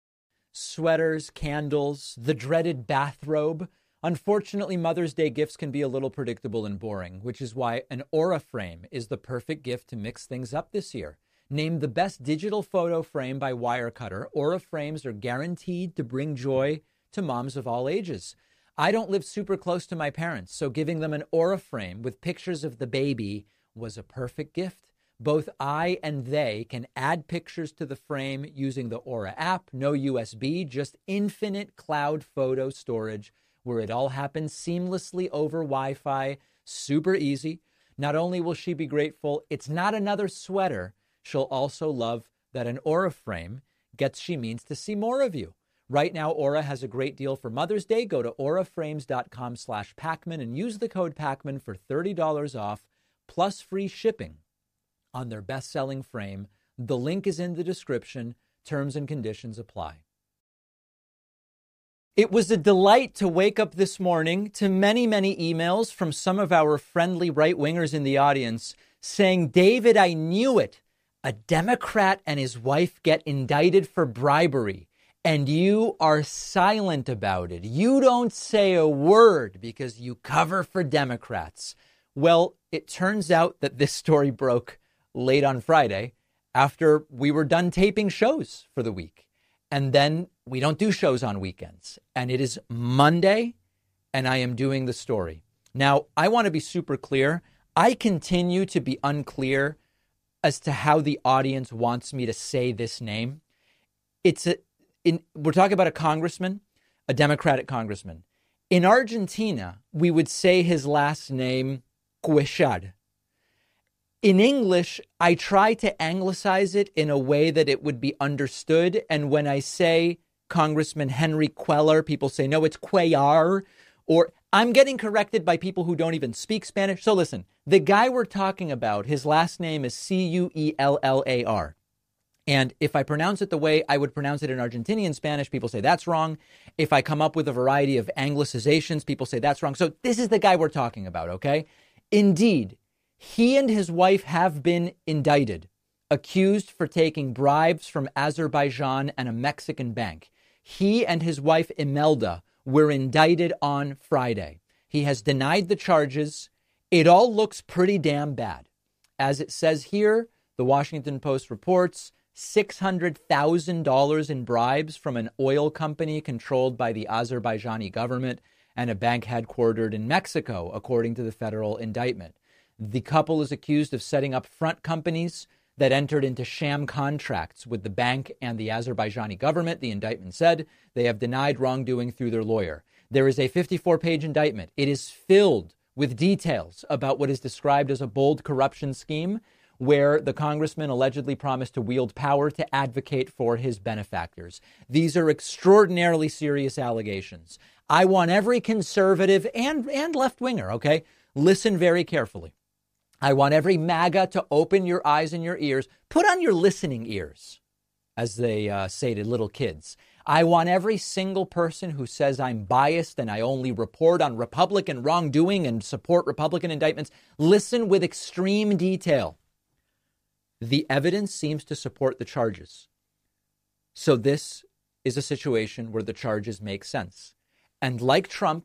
Sweaters, candles, the dreaded bathrobe. Unfortunately, Mother's Day gifts can be a little predictable and boring, which is why an Aura frame is the perfect gift to mix things up this year. Named the best digital photo frame by Wirecutter, Aura frames are guaranteed to bring joy to moms of all ages. I don't live super close to my parents, so giving them an Aura frame with pictures of the baby was a perfect gift. Both I and they can add pictures to the frame using the Aura app, no U S B, just infinite cloud photo storage where it all happens seamlessly over Wi-Fi, super easy. Not only will she be grateful, it's not another sweater. She'll also love that an Aura frame gets she means to see more of you. Right now, Aura has a great deal for Mother's Day. Go to auraframes.com slash Pacman and use the code Pacman for thirty dollars off plus free shipping on their best-selling frame. The link is in the description. Terms and conditions apply. It was a delight to wake up this morning to many, many emails from some of our friendly right-wingers in the audience saying, David, I knew it. A Democrat and his wife get indicted for bribery, and you are silent about it. You don't say a word because you cover for Democrats. Well, it turns out that this story broke late on Friday after we were done taping shows for the week. And then we don't do shows on weekends. And it is Monday, and I am doing the story. Now, I want to be super clear. I continue to be unclear as to how the audience wants me to say this name. It's a, in, we're talking about a congressman, a Democratic congressman. In Argentina, we would say his last name, Cuellar. In English, I try to anglicize it in a way that it would be understood. And when I say Congressman Henry Cuellar, people say, no, it's Cuellar. Or I'm getting corrected by people who don't even speak Spanish. So listen, the guy we're talking about, his last name is C U E L L A R. And if I pronounce it the way I would pronounce it in Argentinian Spanish, people say that's wrong. If I come up with a variety of Anglicizations, people say that's wrong. So this is the guy we're talking about, okay? Indeed, he and his wife have been indicted, accused for taking bribes from Azerbaijan and a Mexican bank. He and his wife Imelda were indicted on Friday. He has denied the charges. It all looks pretty damn bad. As it says here, the Washington Post reports six hundred thousand dollars in bribes from an oil company controlled by the Azerbaijani government and a bank headquartered in Mexico, according to the federal indictment. The couple is accused of setting up front companies that entered into sham contracts with the bank and the Azerbaijani government. The indictment said they have denied wrongdoing through their lawyer. There is a fifty-four page indictment. It is filled with details about what is described as a bold corruption scheme, where the congressman allegedly promised to wield power to advocate for his benefactors. These are extraordinarily serious allegations. I want every conservative and, and left-winger, okay? Listen very carefully. I want every MAGA to open your eyes and your ears. Put on your listening ears, as they uh, say to little kids. I want every single person who says I'm biased and I only report on Republican wrongdoing and support Republican indictments. Listen with extreme detail. The evidence seems to support the charges. So this is a situation where the charges make sense. And like Trump,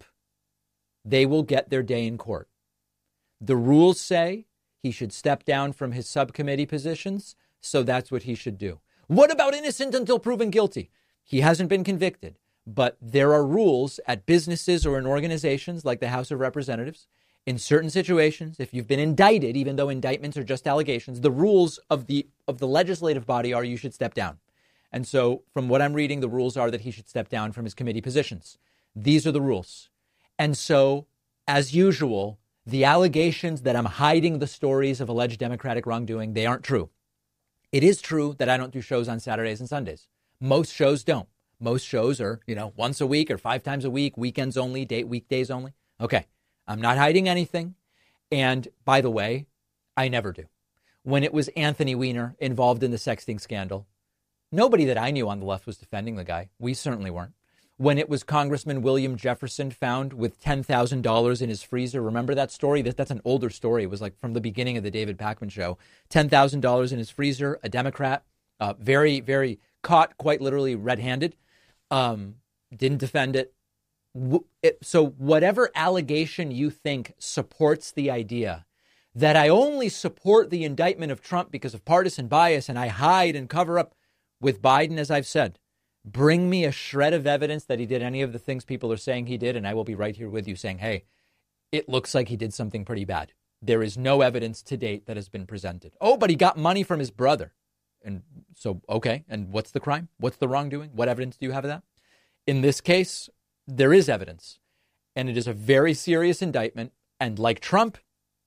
they will get their day in court. The rules say he should step down from his subcommittee positions, so that's what he should do. What about innocent until proven guilty? He hasn't been convicted, but there are rules at businesses or in organizations like the House of Representatives. In certain situations, if you've been indicted, even though indictments are just allegations, the rules of the of the legislative body are you should step down. And so from what I'm reading, the rules are that he should step down from his committee positions. These are the rules. And so, as usual, the allegations that I'm hiding the stories of alleged Democratic wrongdoing, they aren't true. It is true that I don't do shows on Saturdays and Sundays. Most shows don't. Most shows are, you know, once a week or five times a week, weekends only, date weekdays only. Okay. I'm not hiding anything. And by the way, I never do. When it was Anthony Weiner involved in the sexting scandal, nobody that I knew on the left was defending the guy. We certainly weren't. When it was Congressman William Jefferson found with ten thousand dollars in his freezer, remember that story? That, that's an older story. It was like from the beginning of the David Pakman show. ten thousand dollars in his freezer, a Democrat, uh, very, very caught quite literally red-handed, um, didn't defend it. It, so whatever allegation you think supports the idea that I only support the indictment of Trump because of partisan bias and I hide and cover up with Biden, as I've said, bring me a shred of evidence that he did any of the things people are saying he did, and I will be right here with you saying, hey, it looks like he did something pretty bad. There is no evidence to date that has been presented. Oh, but he got money from his brother. And so, okay, and what's the crime? What's the wrongdoing? What evidence do you have of that? In this case, there is evidence, and it is a very serious indictment. And like Trump,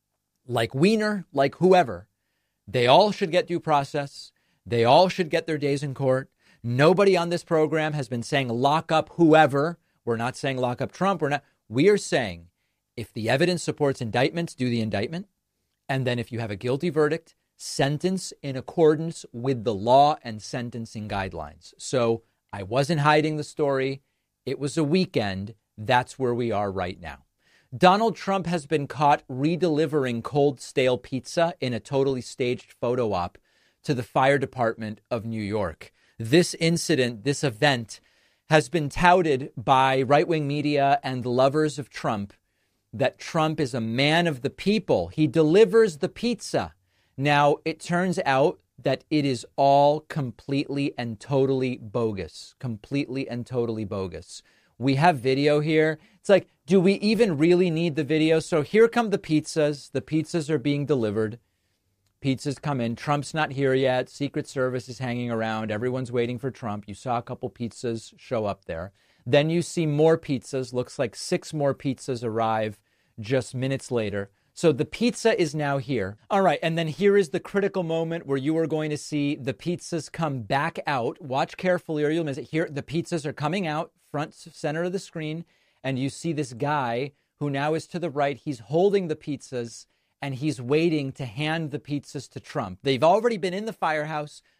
like Weiner, like whoever, they all should get due process. They all should get their days in court. Nobody on this program has been saying lock up whoever. We're not saying lock up Trump. We're not. We are saying if the evidence supports indictments, do the indictment. And then if you have a guilty verdict, sentence in accordance with the law and sentencing guidelines. So I wasn't hiding the story. It was a weekend. That's where we are right now. Donald Trump has been caught redelivering cold, stale pizza in a totally staged photo op to the fire department of New York. This incident, this event, has been touted by right-wing media and lovers of Trump that Trump is a man of the people. He delivers the pizza. Now, it turns out that it is all completely and totally bogus, completely and totally bogus. We have video here. It's like, do we even really need the video? So here come the pizzas. The pizzas are being delivered. Pizzas come in. Trump's not here yet. Secret Service is hanging around. Everyone's waiting for Trump. You saw a couple pizzas show up there. Then you see more pizzas. Looks like six more pizzas arrive just minutes later. So the pizza is now here. All right. And then here is the critical moment where you are going to see the pizzas come back out. Watch carefully or you'll miss it. Here, the pizzas are coming out front center of the screen. And you see this guy who now is to the right. He's holding the pizzas and he's waiting to hand the pizzas to Trump. They've already been in the firehouse.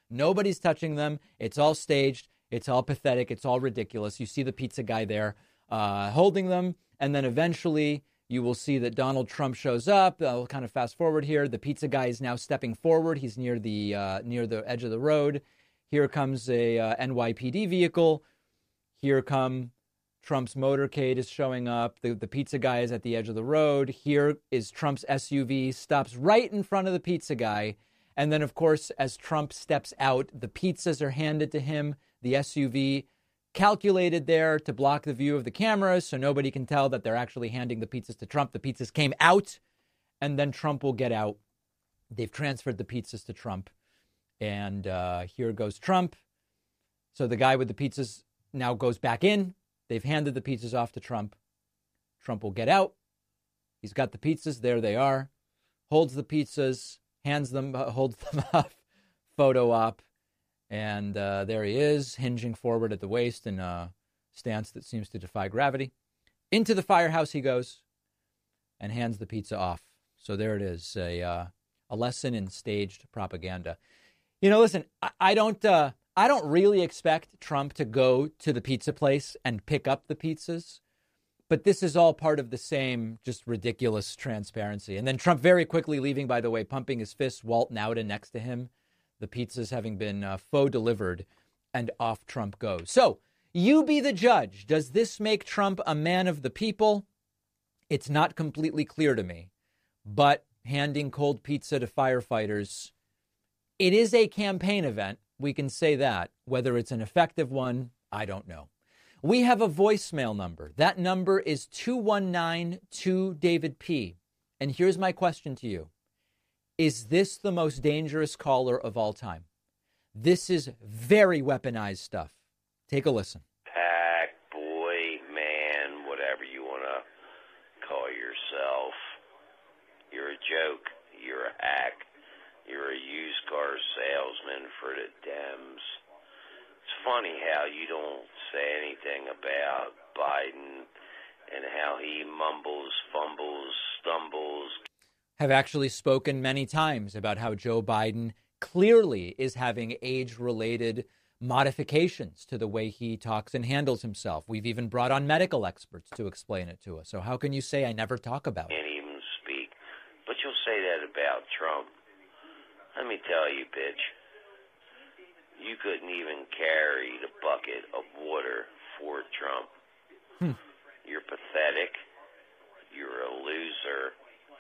Nobody's touching them. It's all staged. It's all pathetic. It's all ridiculous. You see the pizza guy there uh, holding them. And then eventually you will see that Donald Trump shows up. I'll kind of fast forward here. The pizza guy is now stepping forward. He's near the uh, near the edge of the road. Here comes a uh, N Y P D vehicle. Here come Trump's motorcade is showing up. The, the pizza guy is at the edge of the road. Here is Trump's S U V, stops right in front of the pizza guy. And then, of course, as Trump steps out, the pizzas are handed to him. The S U V calculated there to block the view of the cameras so nobody can tell that they're actually handing the pizzas to Trump. The pizzas came out, and then Trump will get out. They've transferred the pizzas to Trump. And uh, here goes Trump. So the guy with the pizzas now goes back in. They've handed the pizzas off to Trump. Trump will get out. He's got the pizzas. There they are. Holds the pizzas, hands them, uh, holds them up, photo op. And uh, there he is, hinging forward at the waist in a stance that seems to defy gravity. Into the firehouse he goes and hands the pizza off. So there it is, a uh, a lesson in staged propaganda. You know, listen, I, I don't uh, I don't really expect Trump to go to the pizza place and pick up the pizzas. But this is all part of the same just ridiculous transparency. And then Trump very quickly leaving, by the way, pumping his fist, Walt Nauta next to him. The pizzas having been uh, faux delivered, and off Trump goes. So you be the judge. Does this make Trump a man of the people? It's not completely clear to me. But handing cold pizza to firefighters, it is a campaign event. We can say that. Whether it's an effective one, I don't know. We have a voicemail number. That number is two one nine two David P. And here's my question to you. Is this the most dangerous caller of all time? This is very weaponized stuff. Take a listen. Pack, boy, man, whatever you want to call yourself. You're a joke. You're a hack. You're a used car salesman for the Dems. It's funny how you don't say anything about Biden and how he mumbles, fumbles, stumbles. Have actually spoken many times about how Joe Biden clearly is having age-related modifications to the way he talks and handles himself. We've even brought on medical experts to explain it to us. So how can you say I never talk about it? Can't even speak. But you'll say that about Trump. Let me tell you, bitch, you couldn't even carry the bucket of water for Trump. Hmm. You're pathetic. You're a loser.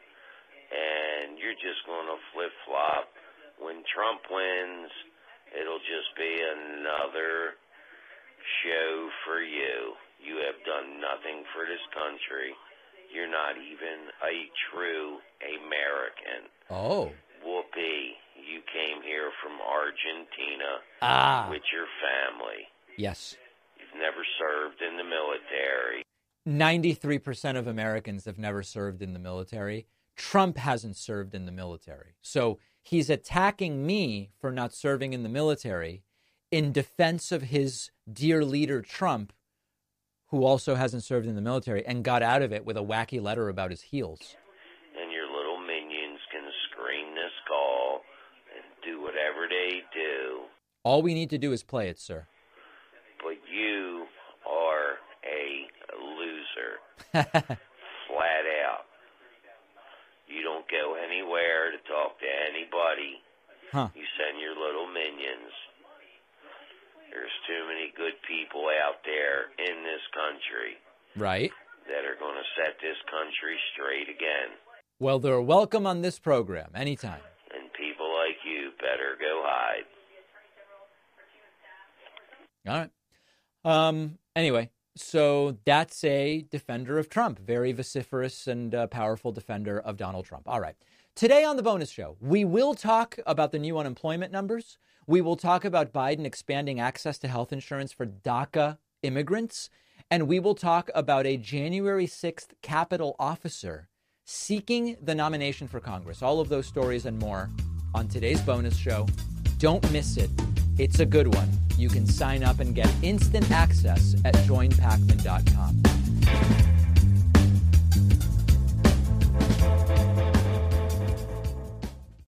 And you're just going to flip-flop. When Trump wins, it'll just be another show for you. You have done nothing for this country. You're not even a true American. Oh. Whoopee, you came here from Argentina ah. with your family. Yes. You've never served in the military. ninety-three percent of Americans have never served in the military. Trump hasn't served in the military. So he's attacking me for not serving in the military in defense of his dear leader, Trump, who also hasn't served in the military and got out of it with a wacky letter about his heels. And your little minions can screen this call and do whatever they do. All we need to do is play it, sir. But you are a loser. Flat out. You don't go anywhere to talk to anybody. Huh. You send your little minions. There's too many good people out there in this country. Right. That are going to set this country straight again. Well, they're welcome on this program anytime. And people like you better go hide. All right. Um. Anyway, so that's a defender of Trump, very vociferous and uh, powerful defender of Donald Trump. All right. Today on the bonus show, we will talk about the new unemployment numbers. We will talk about Biden expanding access to health insurance for DACA immigrants. And we will talk about a January sixth Capitol officer seeking the nomination for Congress. All of those stories and more on today's bonus show. Don't miss it. It's a good one. You can sign up and get instant access at join pacman dot com.